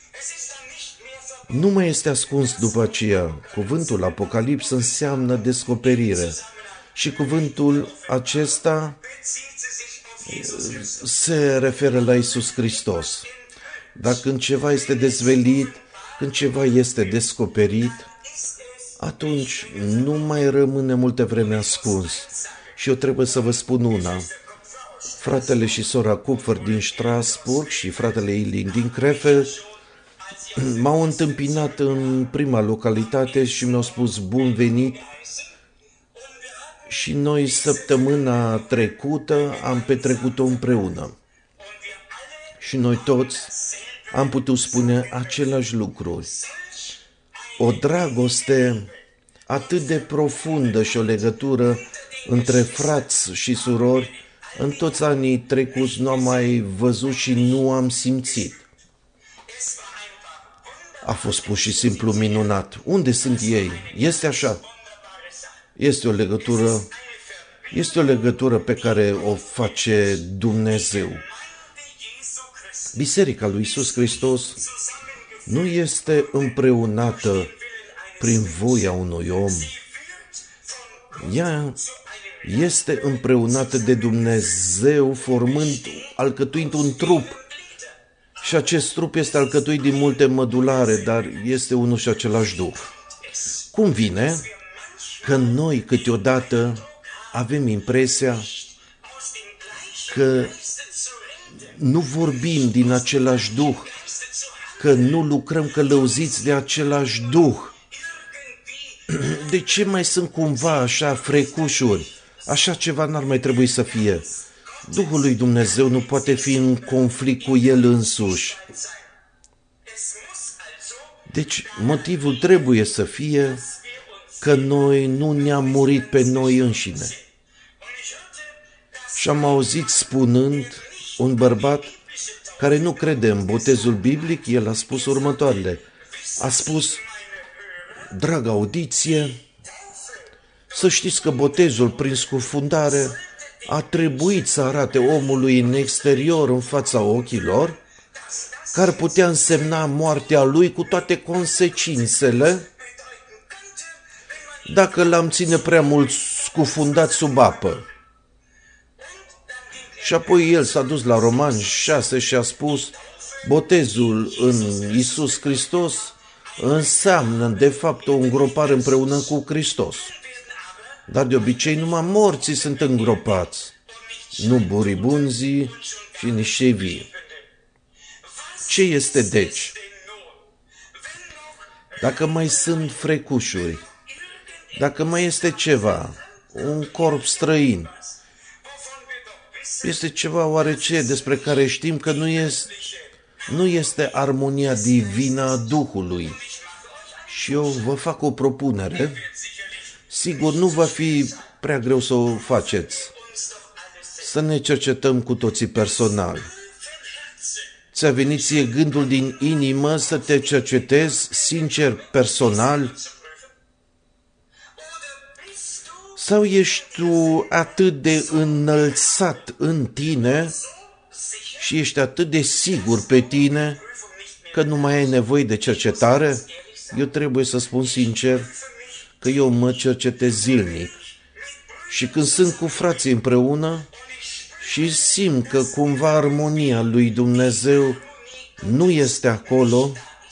Nu mai este ascuns după aceea. Cuvântul Apocalips înseamnă descoperire. Și cuvântul acesta se referă la Iisus Hristos. Dar când ceva este dezvelit, când ceva este descoperit, atunci nu mai rămâne multă vreme ascuns. Și eu trebuie să vă spun una. Fratele și sora Kupfer din Strasburg și fratele Eiling din Krefeld m-au întâmpinat în prima localitate și mi-au spus bun venit. Și noi săptămâna trecută am petrecut-o împreună. Și noi toți am putut spune aceleași lucruri. O dragoste atât de profundă și o legătură între frați și surori, în toți anii trecuți nu am mai văzut și nu am simțit. A fost pur și simplu minunat. Unde sunt ei? Este așa. Este o legătură pe care o face Dumnezeu. Biserica lui Iisus Hristos nu este împreunată prin voia unui om. Ea este împreunată de Dumnezeu, alcătuind un trup. Și acest trup este alcătuit din multe mădulare, dar este unul și același Duh. Cum vine că noi câteodată avem impresia că nu vorbim din același Duh, că nu lucrăm călăuziți de același Duh. De ce mai sunt cumva așa frecușuri? Așa ceva n-ar mai trebui să fie. Duhul lui Dumnezeu nu poate fi în conflict cu El însuși. Deci motivul trebuie să fie că noi nu ne-am murit pe noi înșine. Și am auzit spunând un bărbat care nu crede în botezul biblic, el a spus următoarele. A spus, dragă audiție, să știți că botezul prin scufundare a trebuit să arate omului în exterior, în fața ochilor, că ar putea însemna moartea lui cu toate consecințele dacă l-am ține prea mult scufundat sub apă. Și apoi el s-a dus la Romani 6 și a spus, botezul în Iisus Hristos înseamnă de fapt o îngropare împreună cu Hristos. Dar de obicei numai morții sunt îngropați, nu buribunzii și nici cei vii. Ce este deci? Dacă mai sunt frecușuri, dacă mai este ceva, un corp străin, este ceva oarece despre care știm că nu este armonia divină a Duhului. Și eu vă fac o propunere, sigur nu va fi prea greu să o faceți, să ne cercetăm cu toții personal. Ți-a venit ție gândul din inimă să te cercetezi sincer, personal? Sau ești tu atât de înălțat în tine și ești atât de sigur pe tine că nu mai ai nevoie de cercetare? Eu trebuie să spun sincer că eu mă cercetez zilnic și când sunt cu frații împreună și simt că cumva armonia lui Dumnezeu nu este acolo,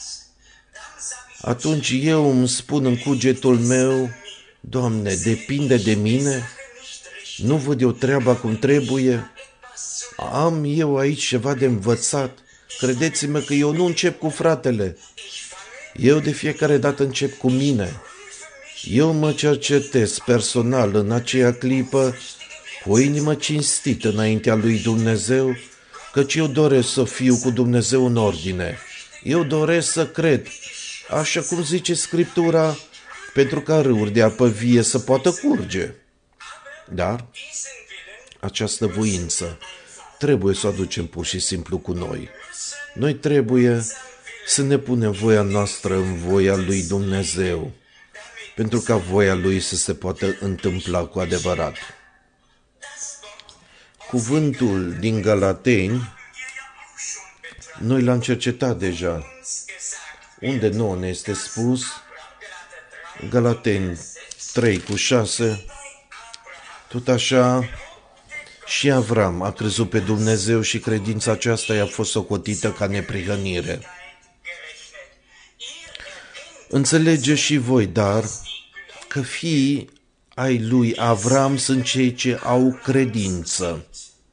atunci eu îmi spun în cugetul meu, Doamne, depinde de mine, nu văd eu treaba cum trebuie, am eu aici ceva de învățat, credeți-mă că eu nu încep cu fratele, eu de fiecare dată încep cu mine, eu mă cercetez personal în aceea clipă, cu o inimă cinstită înaintea lui Dumnezeu, căci eu doresc să fiu cu Dumnezeu în ordine, eu doresc să cred, așa cum zice Scriptura, pentru ca râuri de apă vie să poată curge. Dar această voință trebuie să o aducem pur și simplu cu noi. Noi trebuie să ne punem voia noastră în voia lui Dumnezeu, pentru ca voia lui să se poată întâmpla cu adevărat. Cuvântul din Galateni, noi l-am cercetat deja, unde nouă ne este spus, Galateni 3:6, tot așa și Avram a crezut pe Dumnezeu și credința aceasta i-a fost socotită ca neprihănire. Înțelegeți și voi, dar, că fiii ai lui Avram sunt cei ce au credință.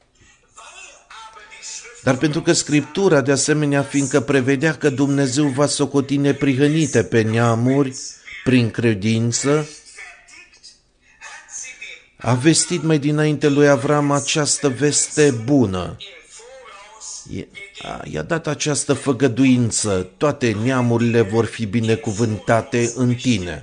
Dar pentru că Scriptura, de asemenea, fiindcă prevedea că Dumnezeu va socoti neprihănite pe neamuri prin credință, a vestit mai dinainte lui Avram această veste bună. I-a dat această făgăduință, toate neamurile vor fi binecuvântate în tine.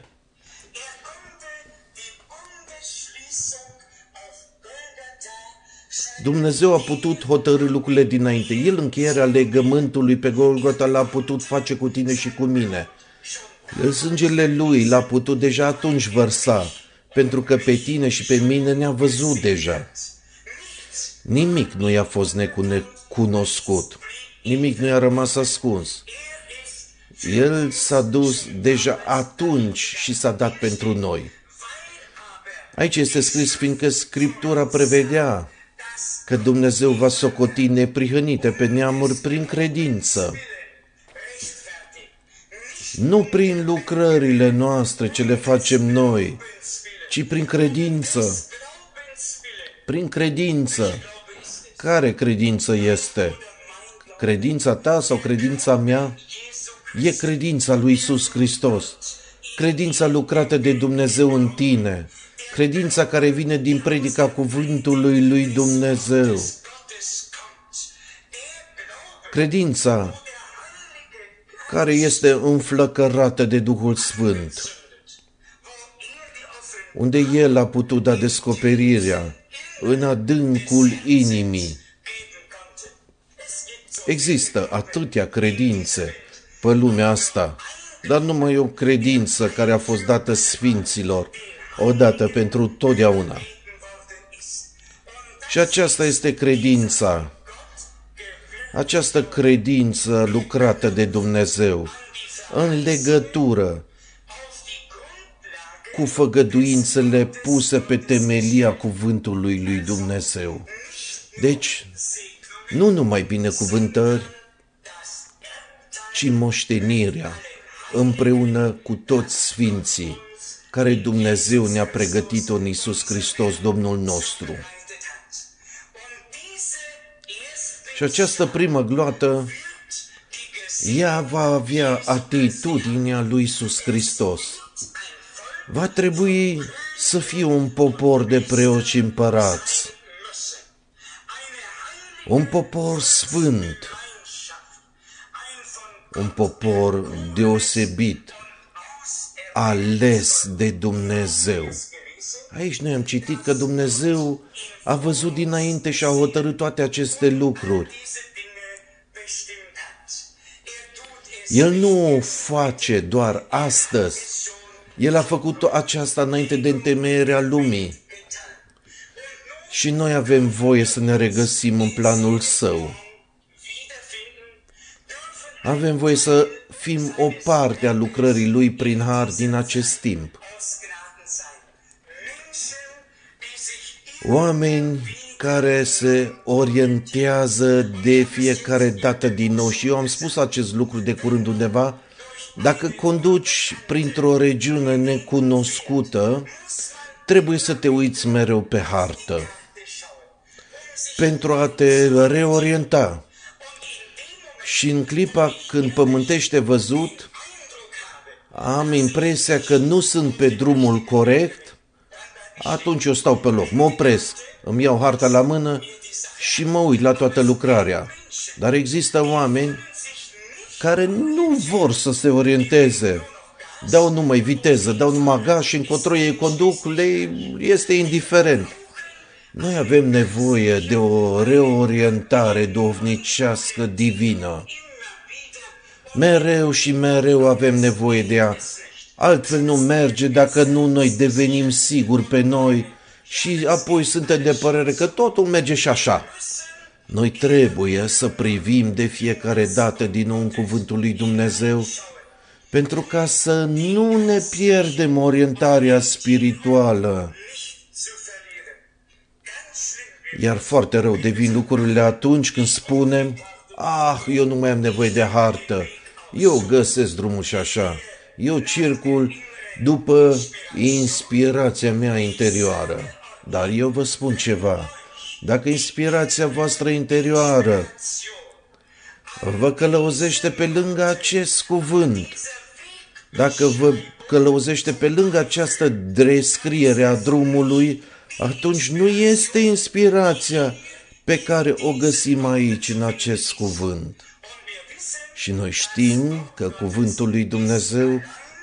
Dumnezeu a putut hotărî lucrurile dinainte. El încheierea legământului pe Golgota l-a putut face cu tine și cu mine. Sângele lui l-a putut deja atunci vărsa, pentru că pe tine și pe mine ne-a văzut deja. Nimic nu i-a fost necunoscut, nimic nu i-a rămas ascuns. El s-a dus deja atunci și s-a dat pentru noi. Aici este scris, fiindcă Scriptura prevedea că Dumnezeu va socoti neprihănite pe neamuri prin credință. Nu prin lucrările noastre ce le facem noi, ci prin credință. Prin credință. Care credință este? Credința ta sau credința mea? E credința lui Iisus Hristos. Credința lucrată de Dumnezeu în tine. Credința care vine din predica cuvântului lui Dumnezeu. Credința care este înflăcărată de Duhul Sfânt, unde El a putut da descoperirea în adâncul inimii. Există atâtea credințe pe lumea asta, dar numai o credință care a fost dată sfinților, odată pentru totdeauna. Și aceasta este credința. Această credință lucrată de Dumnezeu în legătură cu făgăduințele puse pe temelia cuvântului lui Dumnezeu. Deci, nu numai binecuvântări, ci moștenirea împreună cu toți sfinții care Dumnezeu ne-a pregătit în Iisus Hristos, Domnul nostru. Și această primă gloată, ea va avea atitudinea lui Iisus Hristos. Va trebui să fie un popor de preoți și împărați, un popor sfânt, un popor deosebit, ales de Dumnezeu. Aici noi am citit că Dumnezeu a văzut dinainte și a hotărât toate aceste lucruri. El nu o face doar astăzi. El a făcut aceasta înainte de întemeierea lumii. Și noi avem voie să ne regăsim în planul Său. Avem voie să fim o parte a lucrării Lui prin har din acest timp. Oameni care se orientează de fiecare dată din nou. Și eu am spus acest lucru de curând undeva. Dacă conduci printr-o regiune necunoscută, trebuie să te uiți mereu pe hartă pentru a te reorienta. Și în clipa când pământește văzut, am impresia că nu sunt pe drumul corect, atunci eu stau pe loc, mă opresc, îmi iau harta la mână și mă uit la toată lucrarea. Dar există oameni care nu vor să se orienteze, dau numai viteză, dau numai gaz și încotro ei conduc, le este indiferent. Noi avem nevoie de o reorientare duhovnicească divină. Mereu și mereu avem nevoie de ea. Altfel nu merge dacă nu noi devenim siguri pe noi și apoi suntem de părere că totul merge și așa. Noi trebuie să privim de fiecare dată din nou în cuvântul lui Dumnezeu pentru ca să nu ne pierdem orientarea spirituală. Iar foarte rău devin lucrurile atunci când spunem: eu nu mai am nevoie de hartă, eu găsesc drumul și așa, eu circul după inspirația mea interioară. Dar eu vă spun ceva, dacă inspirația voastră interioară vă călăuzește pe lângă acest cuvânt, dacă vă călăuzește pe lângă această descriere a drumului, atunci nu este inspirația pe care o găsim aici în acest cuvânt. Și noi știm că cuvântul lui Dumnezeu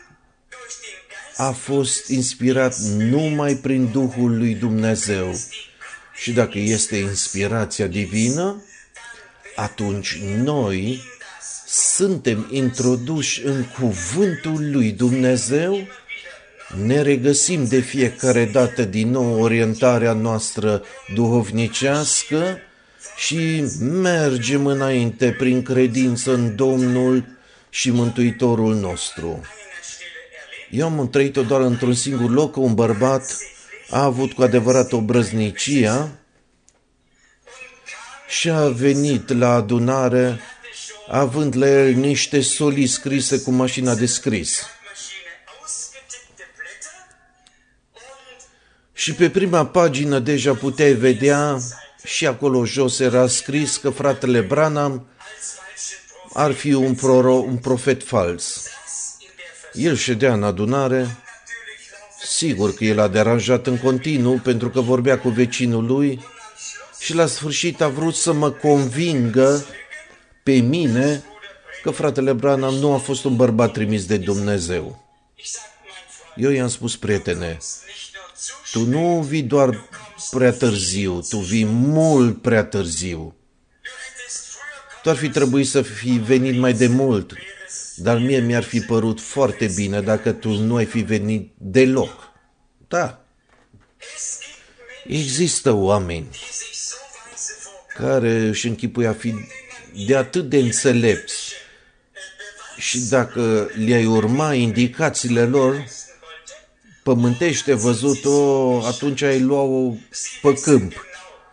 a fost inspirat numai prin Duhul lui Dumnezeu. Și dacă este inspirația divină, atunci noi suntem introduși în cuvântul lui Dumnezeu, ne regăsim de fiecare dată din nou orientarea noastră duhovnicească și mergem înainte prin credință în Domnul și Mântuitorul nostru. Eu am trăit-o doar într-un singur loc, că un bărbat a avut cu adevărat o brăznicia și a venit la adunare având la el niște solii scrise cu mașina de scris. Și pe prima pagină deja puteai vedea și acolo jos era scris că fratele Branham ar fi un profet fals. El ședea în adunare, sigur că el a deranjat în continuu pentru că vorbea cu vecinul lui și la sfârșit a vrut să mă convingă pe mine că fratele Branham nu a fost un bărbat trimis de Dumnezeu. Eu i-am spus, prietene, tu nu vii doar prea târziu, tu vii mult prea târziu. Tu ar fi trebuit să fi venit mai de mult, dar mie mi-ar fi părut foarte bine dacă tu nu ai fi venit deloc. Da. Există oameni care își închipuie a fi de atât de înțelepți și dacă le-ai urma indicațiile lor, pământește văzut-o, atunci ai lua-o pe câmp.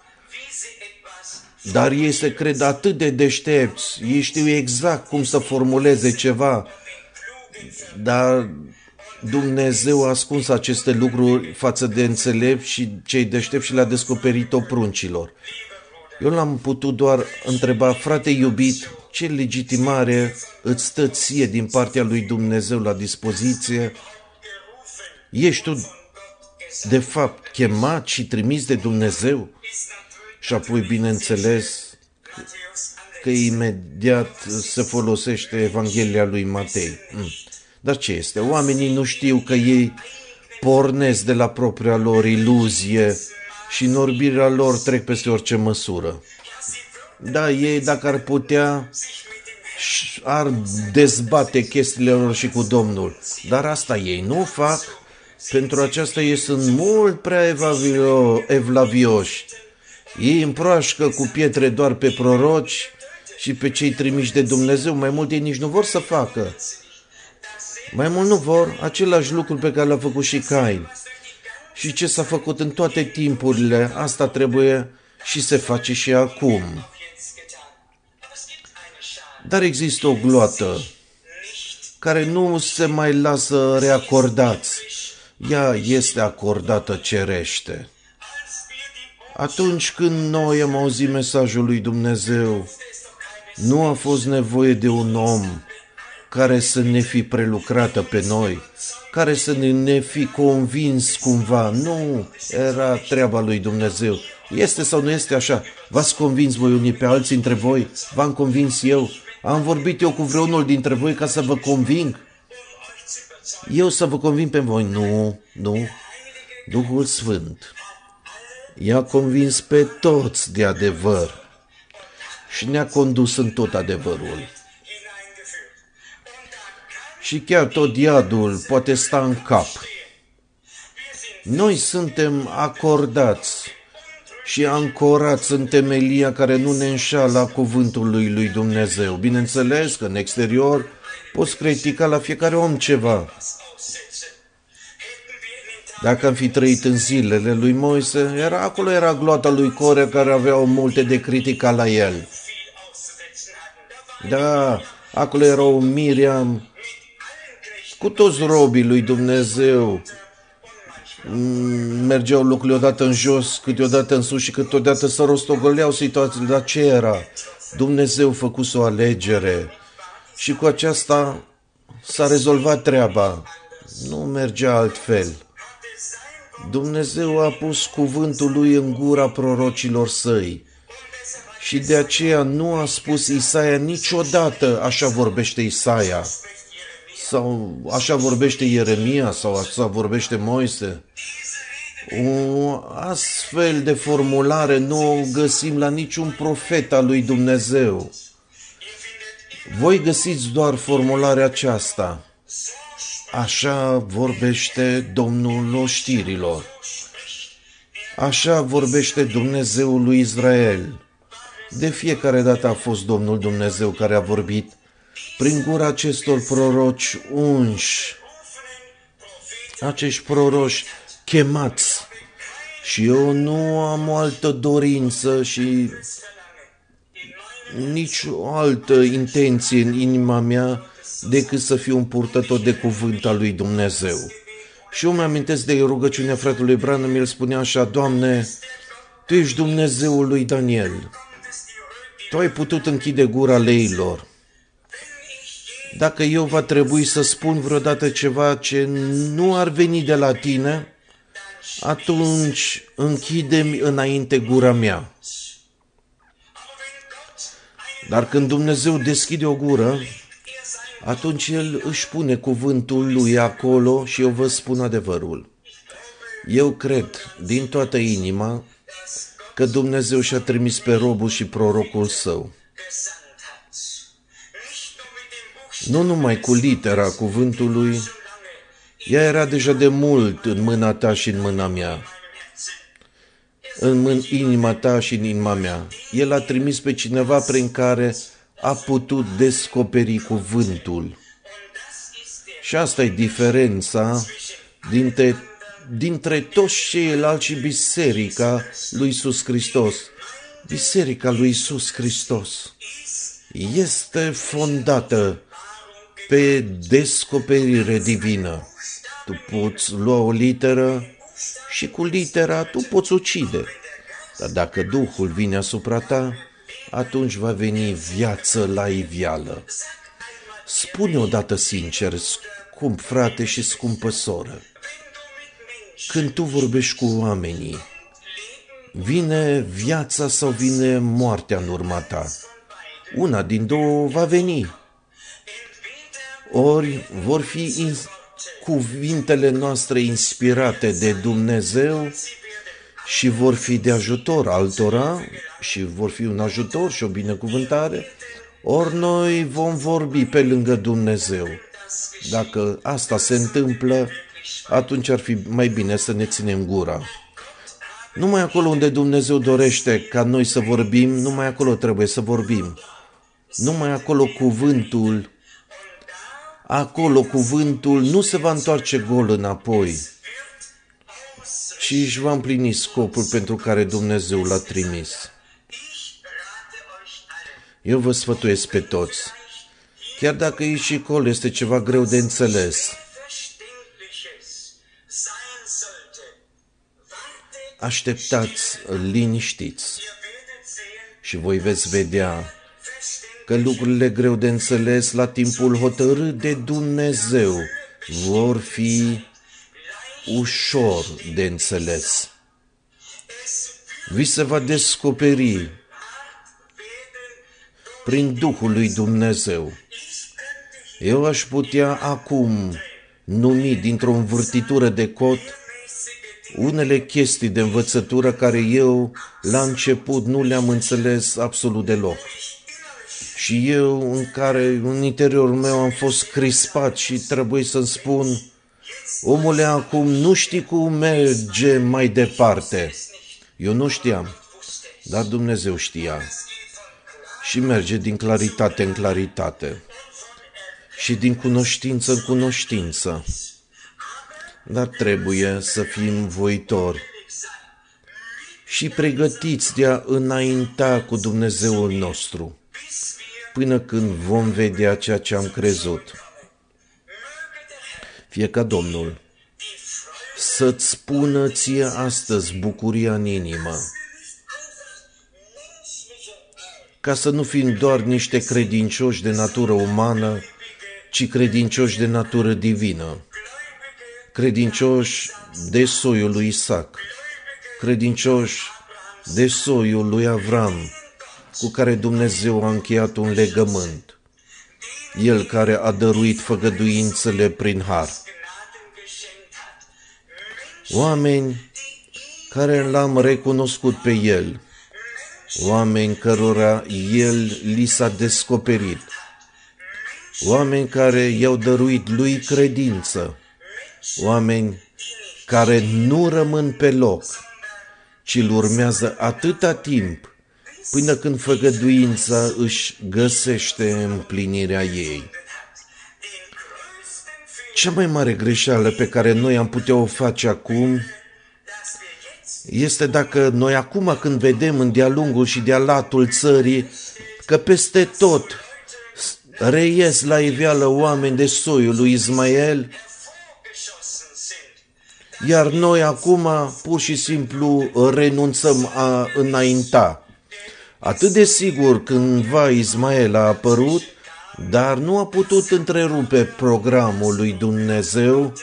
Dar ei se cred atât de deștepți, ei știu exact cum să formuleze ceva, dar Dumnezeu a ascuns aceste lucruri față de înțelepți și cei deștepți și le-a descoperit-o pruncilor. Eu l-am putut doar întreba, frate iubit, ce legitimare îți stă ție din partea lui Dumnezeu la dispoziție? Ești tu, de fapt, chemat și trimis de Dumnezeu? Și apoi, bineînțeles, că imediat se folosește Evanghelia lui Matei. Dar ce este? Oamenii nu știu că ei pornesc de la propria lor iluzie și în orbirea lor trec peste orice măsură. Da, ei, dacă ar putea, ar dezbate chestiile lor și cu Domnul. Dar asta ei nu fac. Pentru aceasta ei sunt mult prea evlavioși. Ei împroașcă cu pietre doar pe proroci și pe cei trimiși de Dumnezeu. Mai mult ei nici nu vor să facă. Mai mult nu vor același lucru pe care l-a făcut și Cain. Și ce s-a făcut în toate timpurile, asta trebuie și se face și acum. Dar există o gloată care nu se mai lasă reacordați. Ea este acordată cerește. Atunci când noi am auzit mesajul lui Dumnezeu, nu a fost nevoie de un om care să ne fi prelucrată pe noi, care să ne fi convins cumva. Nu, era treaba lui Dumnezeu. Este sau nu este așa? V-ați convins voi unii pe alții între voi? V-am convins eu? Am vorbit eu cu vreunul dintre voi ca să vă conving? Eu să vă conving pe voi? Nu. Duhul Sfânt i-a convins pe toți de adevăr și ne-a condus în tot adevărul. Și chiar tot iadul poate sta în cap. Noi suntem acordați și ancorați în temelia care nu ne înșală a cuvântului lui Dumnezeu. Bineînțeles că în exterior poți critica la fiecare om ceva. Dacă am fi trăit în zilele lui Moise, acolo era gloata lui Core care aveau multe de critica la el. Da, acolo era o Miriam cu toți robii lui Dumnezeu. Mergeau lucrurile odată în jos, câteodată în sus și câteodată să rostogoleau situațiile. Dar ce era? Dumnezeu făcuse o alegere și cu aceasta s-a rezolvat treaba. Nu mergea altfel. Dumnezeu a pus cuvântul lui în gura prorocilor săi și de aceea nu a spus Isaia niciodată așa vorbește Isaia sau așa vorbește Ieremia sau așa vorbește Moise. O astfel de formulare nu o găsim la niciun profet al lui Dumnezeu. Voi găsiți doar formularea aceasta. Așa vorbește Domnul oștirilor. Așa vorbește Dumnezeul lui Israel. De fiecare dată a fost Domnul Dumnezeu care a vorbit prin gura acestor proroci unși, acești proroci chemați. Și eu nu am o altă dorință și nici o altă intenție în inima mea decât să fiu un purtător de cuvânt al lui Dumnezeu. Și eu mi-amintesc de rugăciunea fratelui Branham, el spunea așa: Doamne, Tu ești Dumnezeul lui Daniel. Tu ai putut închide gura leilor. Dacă eu va trebui să spun vreodată ceva ce nu ar veni de la tine, atunci închide-mi înainte gura mea. Dar când Dumnezeu deschide o gură, atunci El își pune cuvântul Lui acolo și eu vă spun adevărul. Eu cred din toată inima că Dumnezeu și-a trimis pe robul și prorocul Său. Nu numai cu litera cuvântului, ea era deja de mult în mâna ta și în mâna mea, în inima ta și în inima mea. El a trimis pe cineva prin care a putut descoperi cuvântul. Și asta e diferența dintre toți ceilalți și Biserica lui Iisus Hristos. Biserica lui Iisus Hristos este fondată pe descoperire divină. Tu poți lua o literă și cu litera tu poți ucide. Dar dacă Duhul vine asupra ta, atunci va veni viață la iveală. Spune odată sincer, scump frate și scumpă soră, când tu vorbești cu oamenii, vine viața sau vine moartea în urma ta? Una din două va veni. Ori vor fi cuvintele noastre inspirate de Dumnezeu și vor fi de ajutor altora și vor fi un ajutor și o binecuvântare, ori noi vom vorbi pe lângă Dumnezeu. Dacă asta se întâmplă, atunci ar fi mai bine să ne ținem gura. Numai acolo unde Dumnezeu dorește ca noi să vorbim, numai acolo trebuie să vorbim. Numai acolo cuvântul nu se va întoarce gol înapoi, ci își va împlini scopul pentru care Dumnezeu l-a trimis. Eu vă sfătuiesc pe toți, chiar dacă aici și acolo este ceva greu de înțeles, așteptați liniștiți și voi veți vedea că lucrurile greu de înțeles la timpul hotărât de Dumnezeu vor fi ușor de înțeles. Vi se va descoperi prin Duhul lui Dumnezeu. Eu aș putea acum numi dintr-o învârtitură de cot unele chestii de învățătură care eu la început nu le-am înțeles absolut deloc. Și eu în interiorul meu am fost crispat și trebuie să-mi spun, omule, acum nu știi cum merge mai departe. Eu nu știam, dar Dumnezeu știa. Și merge din claritate în claritate și din cunoștință în cunoștință. Dar trebuie să fim voitori și pregătiți de a înainta cu Dumnezeul nostru până când vom vedea ceea ce am crezut. Fie ca Domnul să-ți spună ție astăzi bucuria în inimă, ca să nu fim doar niște credincioși de natură umană, ci credincioși de natură divină, credincioși de soiul lui Isaac, credincioși de soiul lui Avram, cu care Dumnezeu a încheiat un legământ, El care a dăruit făgăduințele prin har. Oameni care l-am recunoscut pe El, oameni cărora El li s-a descoperit, oameni care i-au dăruit Lui credință, oameni care nu rămân pe loc, ci îl urmează atâta timp până când făgăduința își găsește împlinirea ei. Cea mai mare greșeală pe care noi am putea o face acum este dacă noi acum când vedem în de-a lungul și de-a latul țării că peste tot reies la iveală oameni de soiul lui Ismael, iar noi acum pur și simplu renunțăm a înainta. Atât de sigur cândva Ismael a apărut, dar nu a putut întrerupe programul lui Dumnezeu,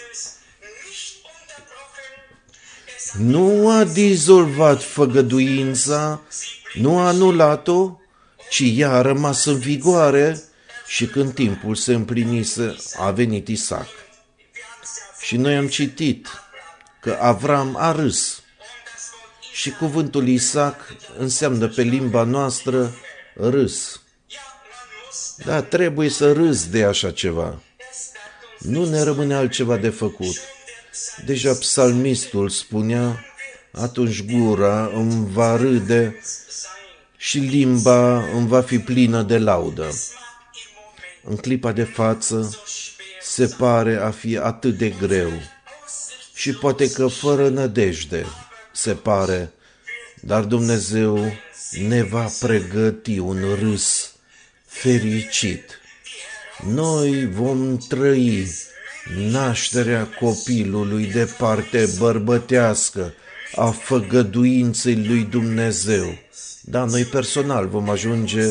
nu a dizolvat făgăduința, nu a anulat-o, ci ea a rămas în vigoare și când timpul se împlinise, a venit Isaac. Și noi am citit că Avram a râs și cuvântul Isaac înseamnă pe limba noastră râs. Da, trebuie să râzi de așa ceva. Nu ne rămâne altceva de făcut. Deja psalmistul spunea, atunci gura îmi va râde și limba îmi va fi plină de laudă. În clipa de față se pare a fi atât de greu și poate că fără nădejde se pare, dar Dumnezeu ne va pregăti un râs fericit. Noi vom trăi nașterea copilului de parte bărbătească a făgăduinței lui Dumnezeu. Da, noi personal vom ajunge,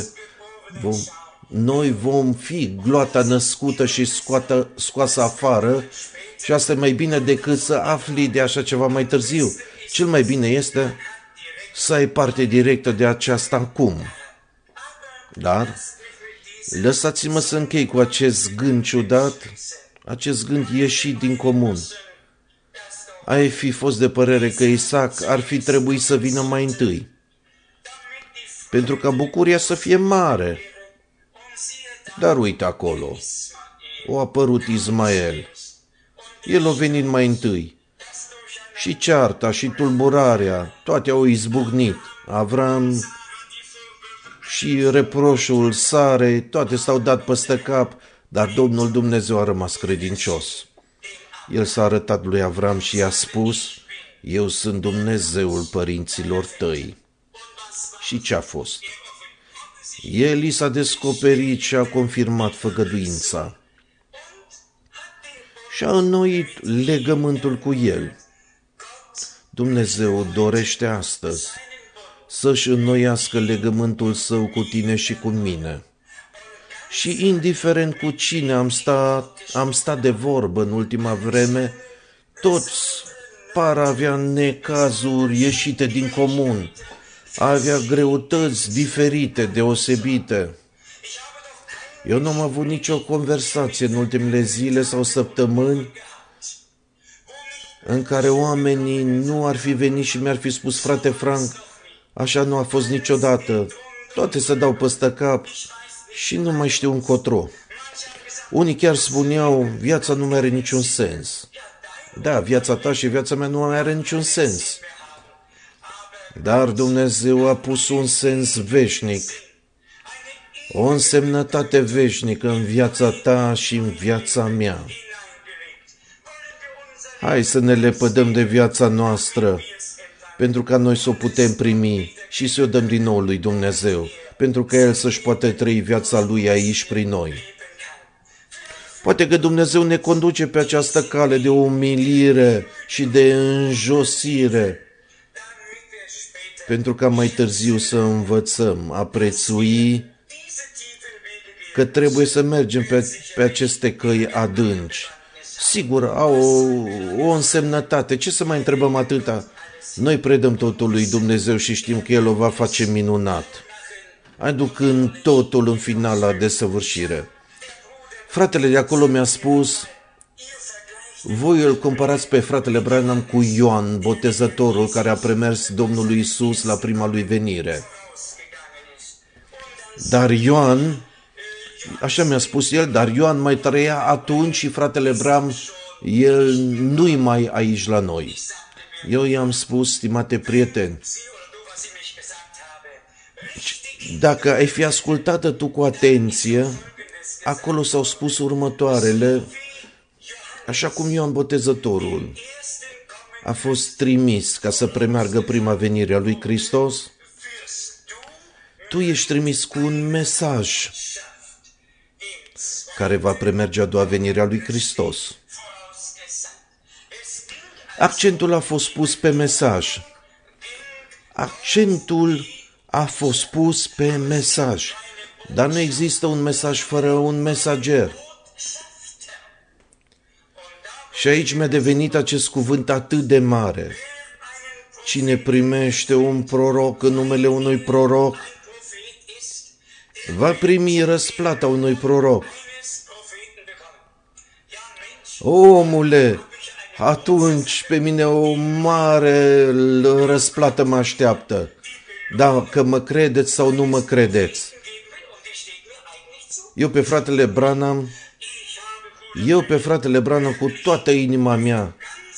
noi vom fi gloata născută și scoasă afară și asta e mai bine decât să afli de așa ceva mai târziu. Cel mai bine este să ai parte directă de aceasta acum. Dar lăsați-mă să închei cu acest gând ciudat, acest gând ieșit din comun. Ai fi fost de părere că Isaac ar fi trebuit să vină mai întâi, pentru ca bucuria să fie mare. Dar uite acolo, a apărut Ismael. El a venit mai întâi. Și cearta și tulburarea, toate au izbucnit. Avram și reproșul Sarei, toate s-au dat peste cap, dar Domnul Dumnezeu a rămas credincios. El s-a arătat lui Avram și i-a spus, eu sunt Dumnezeul părinților tăi. Și ce a fost? El i s-a descoperit și a confirmat făgăduința. Și a înnoit legământul cu el. Dumnezeu dorește astăzi să-și înnoiască legământul său cu tine și cu mine. Și indiferent cu cine am stat de vorbă în ultima vreme, toți par avea necazuri ieșite din comun, avea greutăți diferite, deosebite. Eu nu am avut nicio conversație în ultimele zile sau săptămâni în care oamenii nu ar fi venit și mi-ar fi spus, frate Frank, așa nu a fost niciodată. Toate se dau peste cap și nu mai știu încotro. Unii chiar spuneau, viața nu mai are niciun sens. Da, viața ta și viața mea nu mai are niciun sens. Dar Dumnezeu a pus un sens veșnic, o însemnătate veșnică în viața ta și în viața mea. Hai să ne lepădăm de viața noastră, pentru ca noi să o putem primi și să o dăm din nou lui Dumnezeu, pentru ca El să-și poată trăi viața Lui aici prin noi. Poate că Dumnezeu ne conduce pe această cale de umilire și de înjosire, pentru ca mai târziu să învățăm a prețui că trebuie să mergem pe aceste căi adânci. Sigur, au o însemnătate. Ce să mai întrebăm atâta? Noi predăm totul lui Dumnezeu și știm că El o va face minunat, aducând totul în final la desăvârșire. Fratele de acolo mi-a spus, voi îl comparați pe fratele Branham cu Ioan, botezătorul care a premers Domnului Isus la prima lui venire. Dar Ioan, așa mi-a spus el, dar Ioan mai trăia atunci și fratele Branham, el nu-i mai aici la noi. Eu i-am spus, stimate prieteni, dacă ai fi ascultată tu cu atenție, acolo s-au spus următoarele, așa cum Ioan Botezătorul a fost trimis ca să premeargă prima venire a lui Hristos, tu ești trimis cu un mesaj care va premerge a doua venire a lui Hristos. Accentul a fost pus pe mesaj. Accentul a fost pus pe mesaj. Dar nu există un mesaj fără un mesager. Și aici mi-a devenit acest cuvânt atât de mare. Cine primește un proroc în numele unui proroc, va primi răsplata unui proroc. Omule, atunci pe mine o mare răsplată mă așteaptă. Dacă mă credeți sau nu mă credeți. Eu pe fratele Branham cu toată inima mea,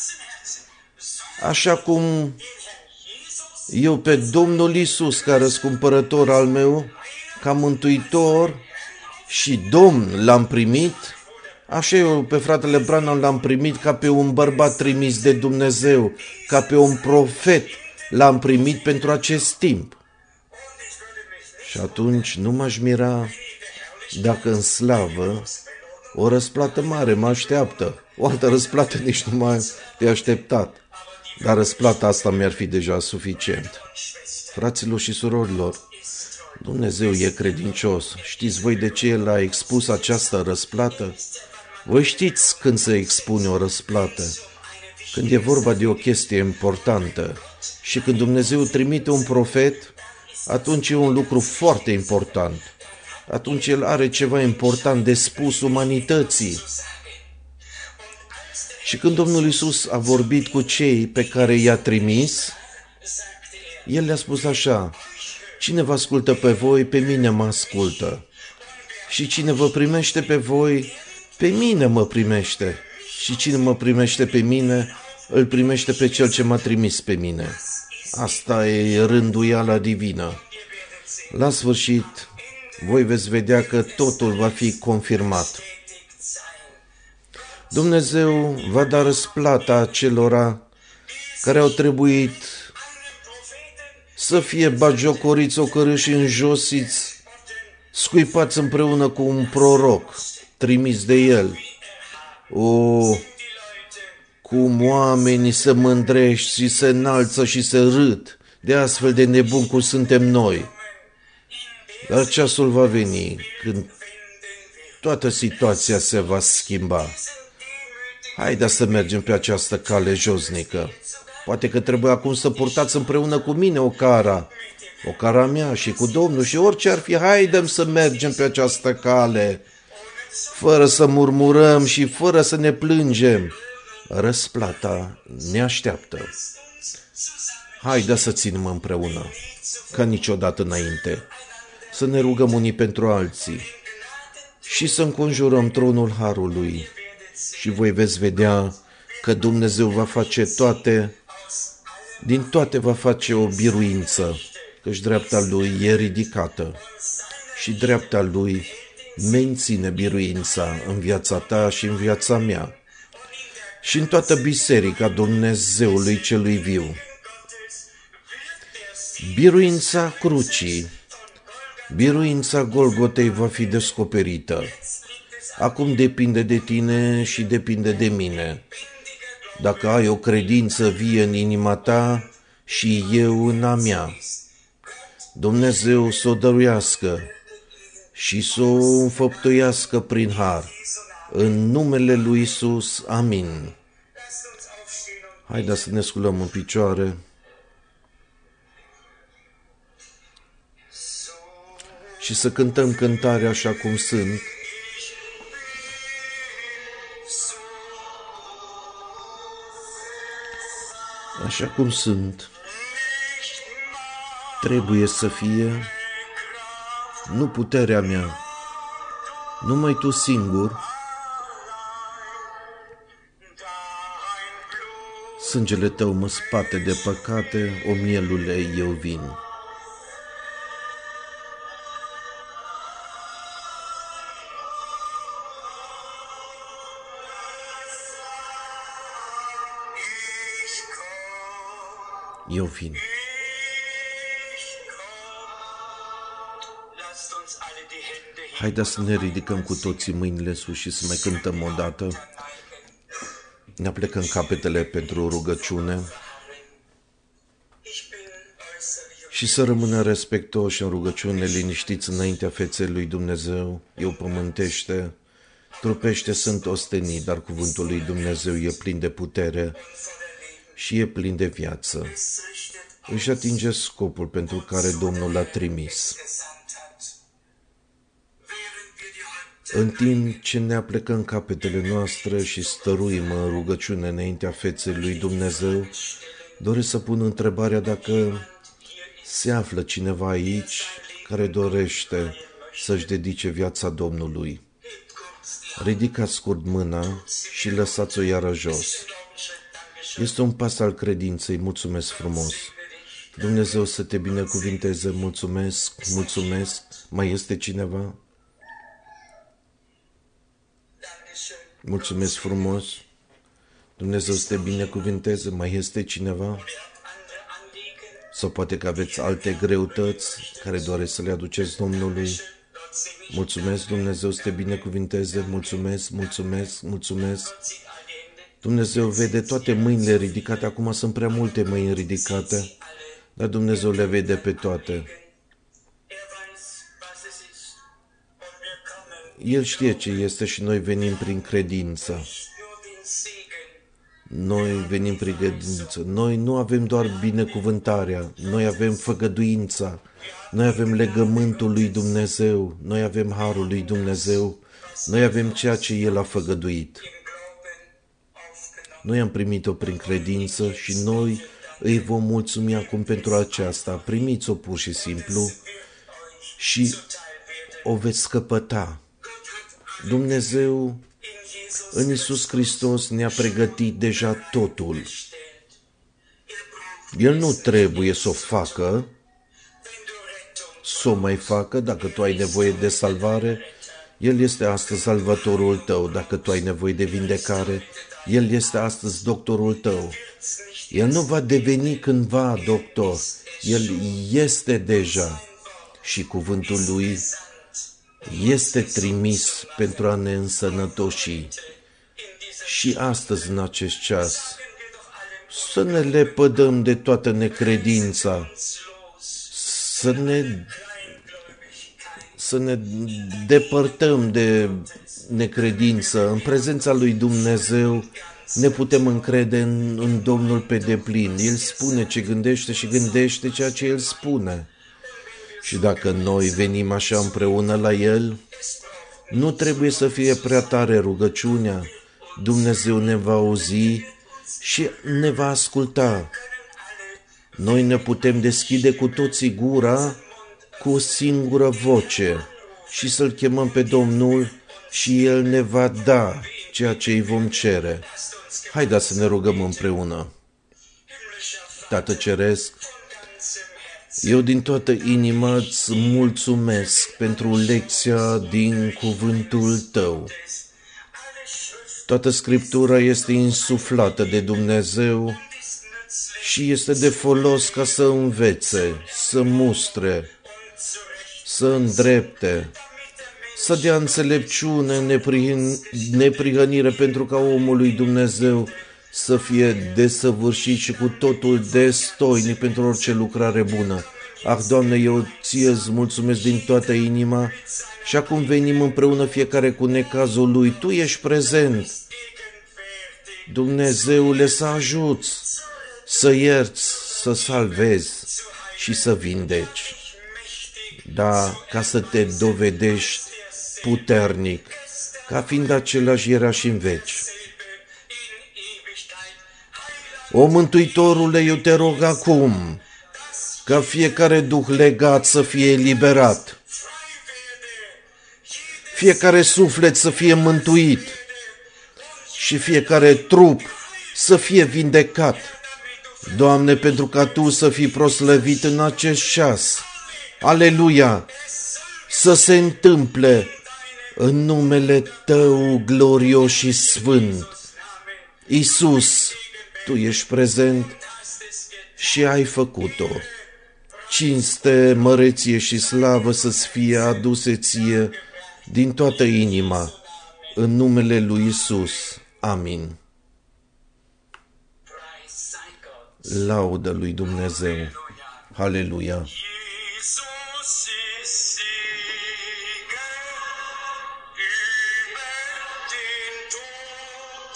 așa cum eu pe Domnul Iisus ca răscumpărător al meu, ca mântuitor și Domn l-am primit, așa eu pe fratele Branham l-am primit ca pe un bărbat trimis de Dumnezeu, ca pe un profet l-am primit pentru acest timp. Și atunci nu m-aș mira dacă în slavă o răsplată mare mă așteaptă. O altă răsplată nici nu m-a așteptat. Dar răsplata asta mi-ar fi deja suficient. Fraților și surorilor, Dumnezeu e credincios. Știți voi de ce El a expus această răsplată? Voi știți când se expune o răsplată? Când e vorba de o chestie importantă. Și când Dumnezeu trimite un profet, atunci e un lucru foarte important. Atunci El are ceva important de spus umanității. Și când Domnul Iisus a vorbit cu cei pe care i-a trimis, El le-a spus așa: cine vă ascultă pe voi, pe mine mă ascultă. Și cine vă primește pe voi, pe mine mă primește. Și cine mă primește pe mine, îl primește pe Cel ce m-a trimis pe mine. Asta e rânduiala divină. La sfârșit, voi veți vedea că totul va fi confirmat. Dumnezeu va da răsplata acelora care au trebuit să fie bagiocoriți, ocărâși, înjosiți, scuipați împreună cu un proroc trimis de El. Cum oamenii se mândrești și se înalță și se râd de astfel de nebuni cum suntem noi. Dar ceasul va veni când toată situația se va schimba. Haideți să mergem pe această cale josnică. Poate că trebuie acum să purtați împreună cu mine o cara mea și cu Domnul și orice ar fi, haidem să mergem pe această cale, fără să murmurăm și fără să ne plângem. Răsplata ne așteaptă. Haideți să ținem împreună, ca niciodată înainte, să ne rugăm unii pentru alții și să înconjurăm tronul Harului. Și voi veți vedea că Dumnezeu va face din toate va face o biruință, căci dreapta Lui e ridicată și dreapta Lui menține biruința în viața ta și în viața mea și în toată biserica Dumnezeului celui viu. Biruința crucii, biruința Golgotei va fi descoperită. Acum depinde de tine și depinde de mine. Dacă ai o credință vie în inima ta și eu în a mea, Dumnezeu să o dăruiască și să o înfăptuiască prin har. În numele lui Iisus, amin. Haideți să ne sculăm în picioare. Și să cântăm cântarea așa cum sunt. Așa cum sunt, trebuie să fie, nu puterea mea, numai Tu singur. Sângele Tău mă spate de păcate, o mielule eu vin. Eu vin. Haideți să ne ridicăm cu toții mâinile sus și să mai cântăm o dată. Ne aplecăm capetele pentru rugăciune și să rămână respectoși în rugăciune, liniștiți înaintea feței lui Dumnezeu. Eu pământește, trupește sunt ostenit, dar cuvântul lui Dumnezeu e plin de putere și e plin de viață. Își atinge scopul pentru care Domnul l-a trimis. În timp ce ne aplecăm capetele noastre și stăruim în rugăciune înaintea feței lui Dumnezeu, doresc să pun întrebarea dacă se află cineva aici care dorește să-și dedice viața Domnului. Ridicați scurt mâna și lăsați-o iară jos. Este un pas al credinței. Mulțumesc frumos. Dumnezeu să te binecuvinteze. Mulțumesc, mulțumesc. Mai este cineva? Mulțumesc frumos. Dumnezeu să te binecuvinteze. Mai este cineva? Sau poate că aveți alte greutăți care doreți să le aduceți Domnului. Mulțumesc, Dumnezeu să te binecuvinteze. Mulțumesc, mulțumesc, mulțumesc. Dumnezeu vede toate mâinile ridicate. Acum sunt prea multe mâini ridicate, dar Dumnezeu le vede pe toate. El știe ce este și noi venim prin credință. Noi venim prin credință. Noi nu avem doar binecuvântarea, noi avem făgăduința, noi avem legământul lui Dumnezeu, noi avem harul lui Dumnezeu, noi avem ceea ce El a făgăduit. Noi am primit-o prin credință și noi îi vom mulțumi acum pentru aceasta. Primiți-o pur și simplu și o veți scăpăta. Dumnezeu în Iisus Hristos ne-a pregătit deja totul. El nu trebuie să o facă, să o mai facă. Dacă tu ai nevoie de salvare, El este astăzi salvatorul tău. Dacă tu ai nevoie de vindecare, El este astăzi doctorul tău. El nu va deveni cândva doctor. El este deja și cuvântul Lui este trimis pentru a ne însănătoși. Și astăzi, în acest ceas, să ne lepădăm de toată necredința, să ne depărtăm de necredință. În prezența lui Dumnezeu ne putem încrede în Domnul pe deplin. El spune ce gândește și gândește ceea ce El spune. Și dacă noi venim așa împreună la El, nu trebuie să fie prea tare rugăciunea. Dumnezeu ne va auzi și ne va asculta. Noi ne putem deschide cu toții gura cu o singură voce și să-L chemăm pe Domnul și El ne va da ceea ce îi vom cere. Haideți să ne rugăm împreună. Tată Ceresc, eu din toată inima îți mulțumesc pentru lecția din cuvântul Tău. Toată Scriptura este insuflată de Dumnezeu și este de folos ca să învețe, să mustre, să îndrepte, să dea înțelepciune, neprihănire pentru ca omul lui Dumnezeu să fie desăvârșit și cu totul destoinic pentru orice lucrare bună. Ah, Doamne, eu Ție îți mulțumesc din toată inima și acum venim împreună fiecare cu necazul lui. Tu ești prezent. Dumnezeule, să ajuți, să ierți, să salvezi și să vindeci. Da, ca să te dovedești puternic, ca fiind același era și în veci. O, Mântuitorule, eu te rog acum ca fiecare duh legat să fie eliberat, fiecare suflet să fie mântuit și fiecare trup să fie vindecat. Doamne, pentru ca Tu să fii proslăvit în acest ceas. Aleluia! Să se întâmple în numele Tău glorios și sfânt. Iisus, Tu ești prezent și ai făcut-o. Cinste, măreție și slavă să-ți fie aduse Ție din toată inima, în numele lui Iisus. Amin. Laudă lui Dumnezeu. Haleluia. Jesus ist Sieger über den Tod.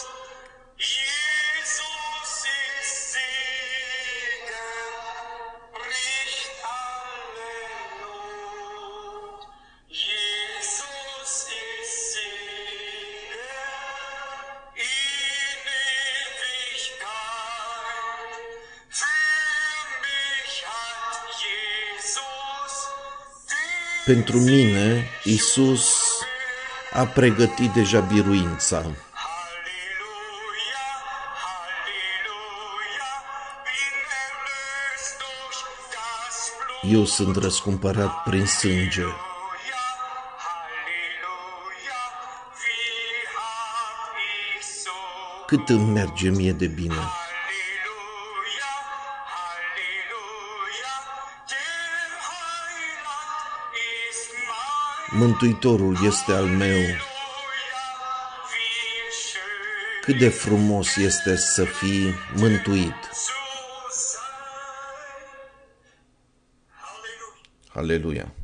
Jesus ist Sieger, bricht alle Not. Jesus ist Sieger in Ewigkeit. Für mich hat Jesus Pentru mine, Isus a pregătit deja biruința. Halleluja, Halleluja, bin erlöst durch das Blut. Eu sunt răscumpărat prin sânge. Halleluja, Halleluja, wie hab ich so. Cât îmi merge mie de bine. Halleluja, Halleluja, der Heiland ist mein. Mântuitorul este al meu. Halleluja, wie schön Cât de frumos este să fii mântuit. zu sein. Halleluja. Haleluia.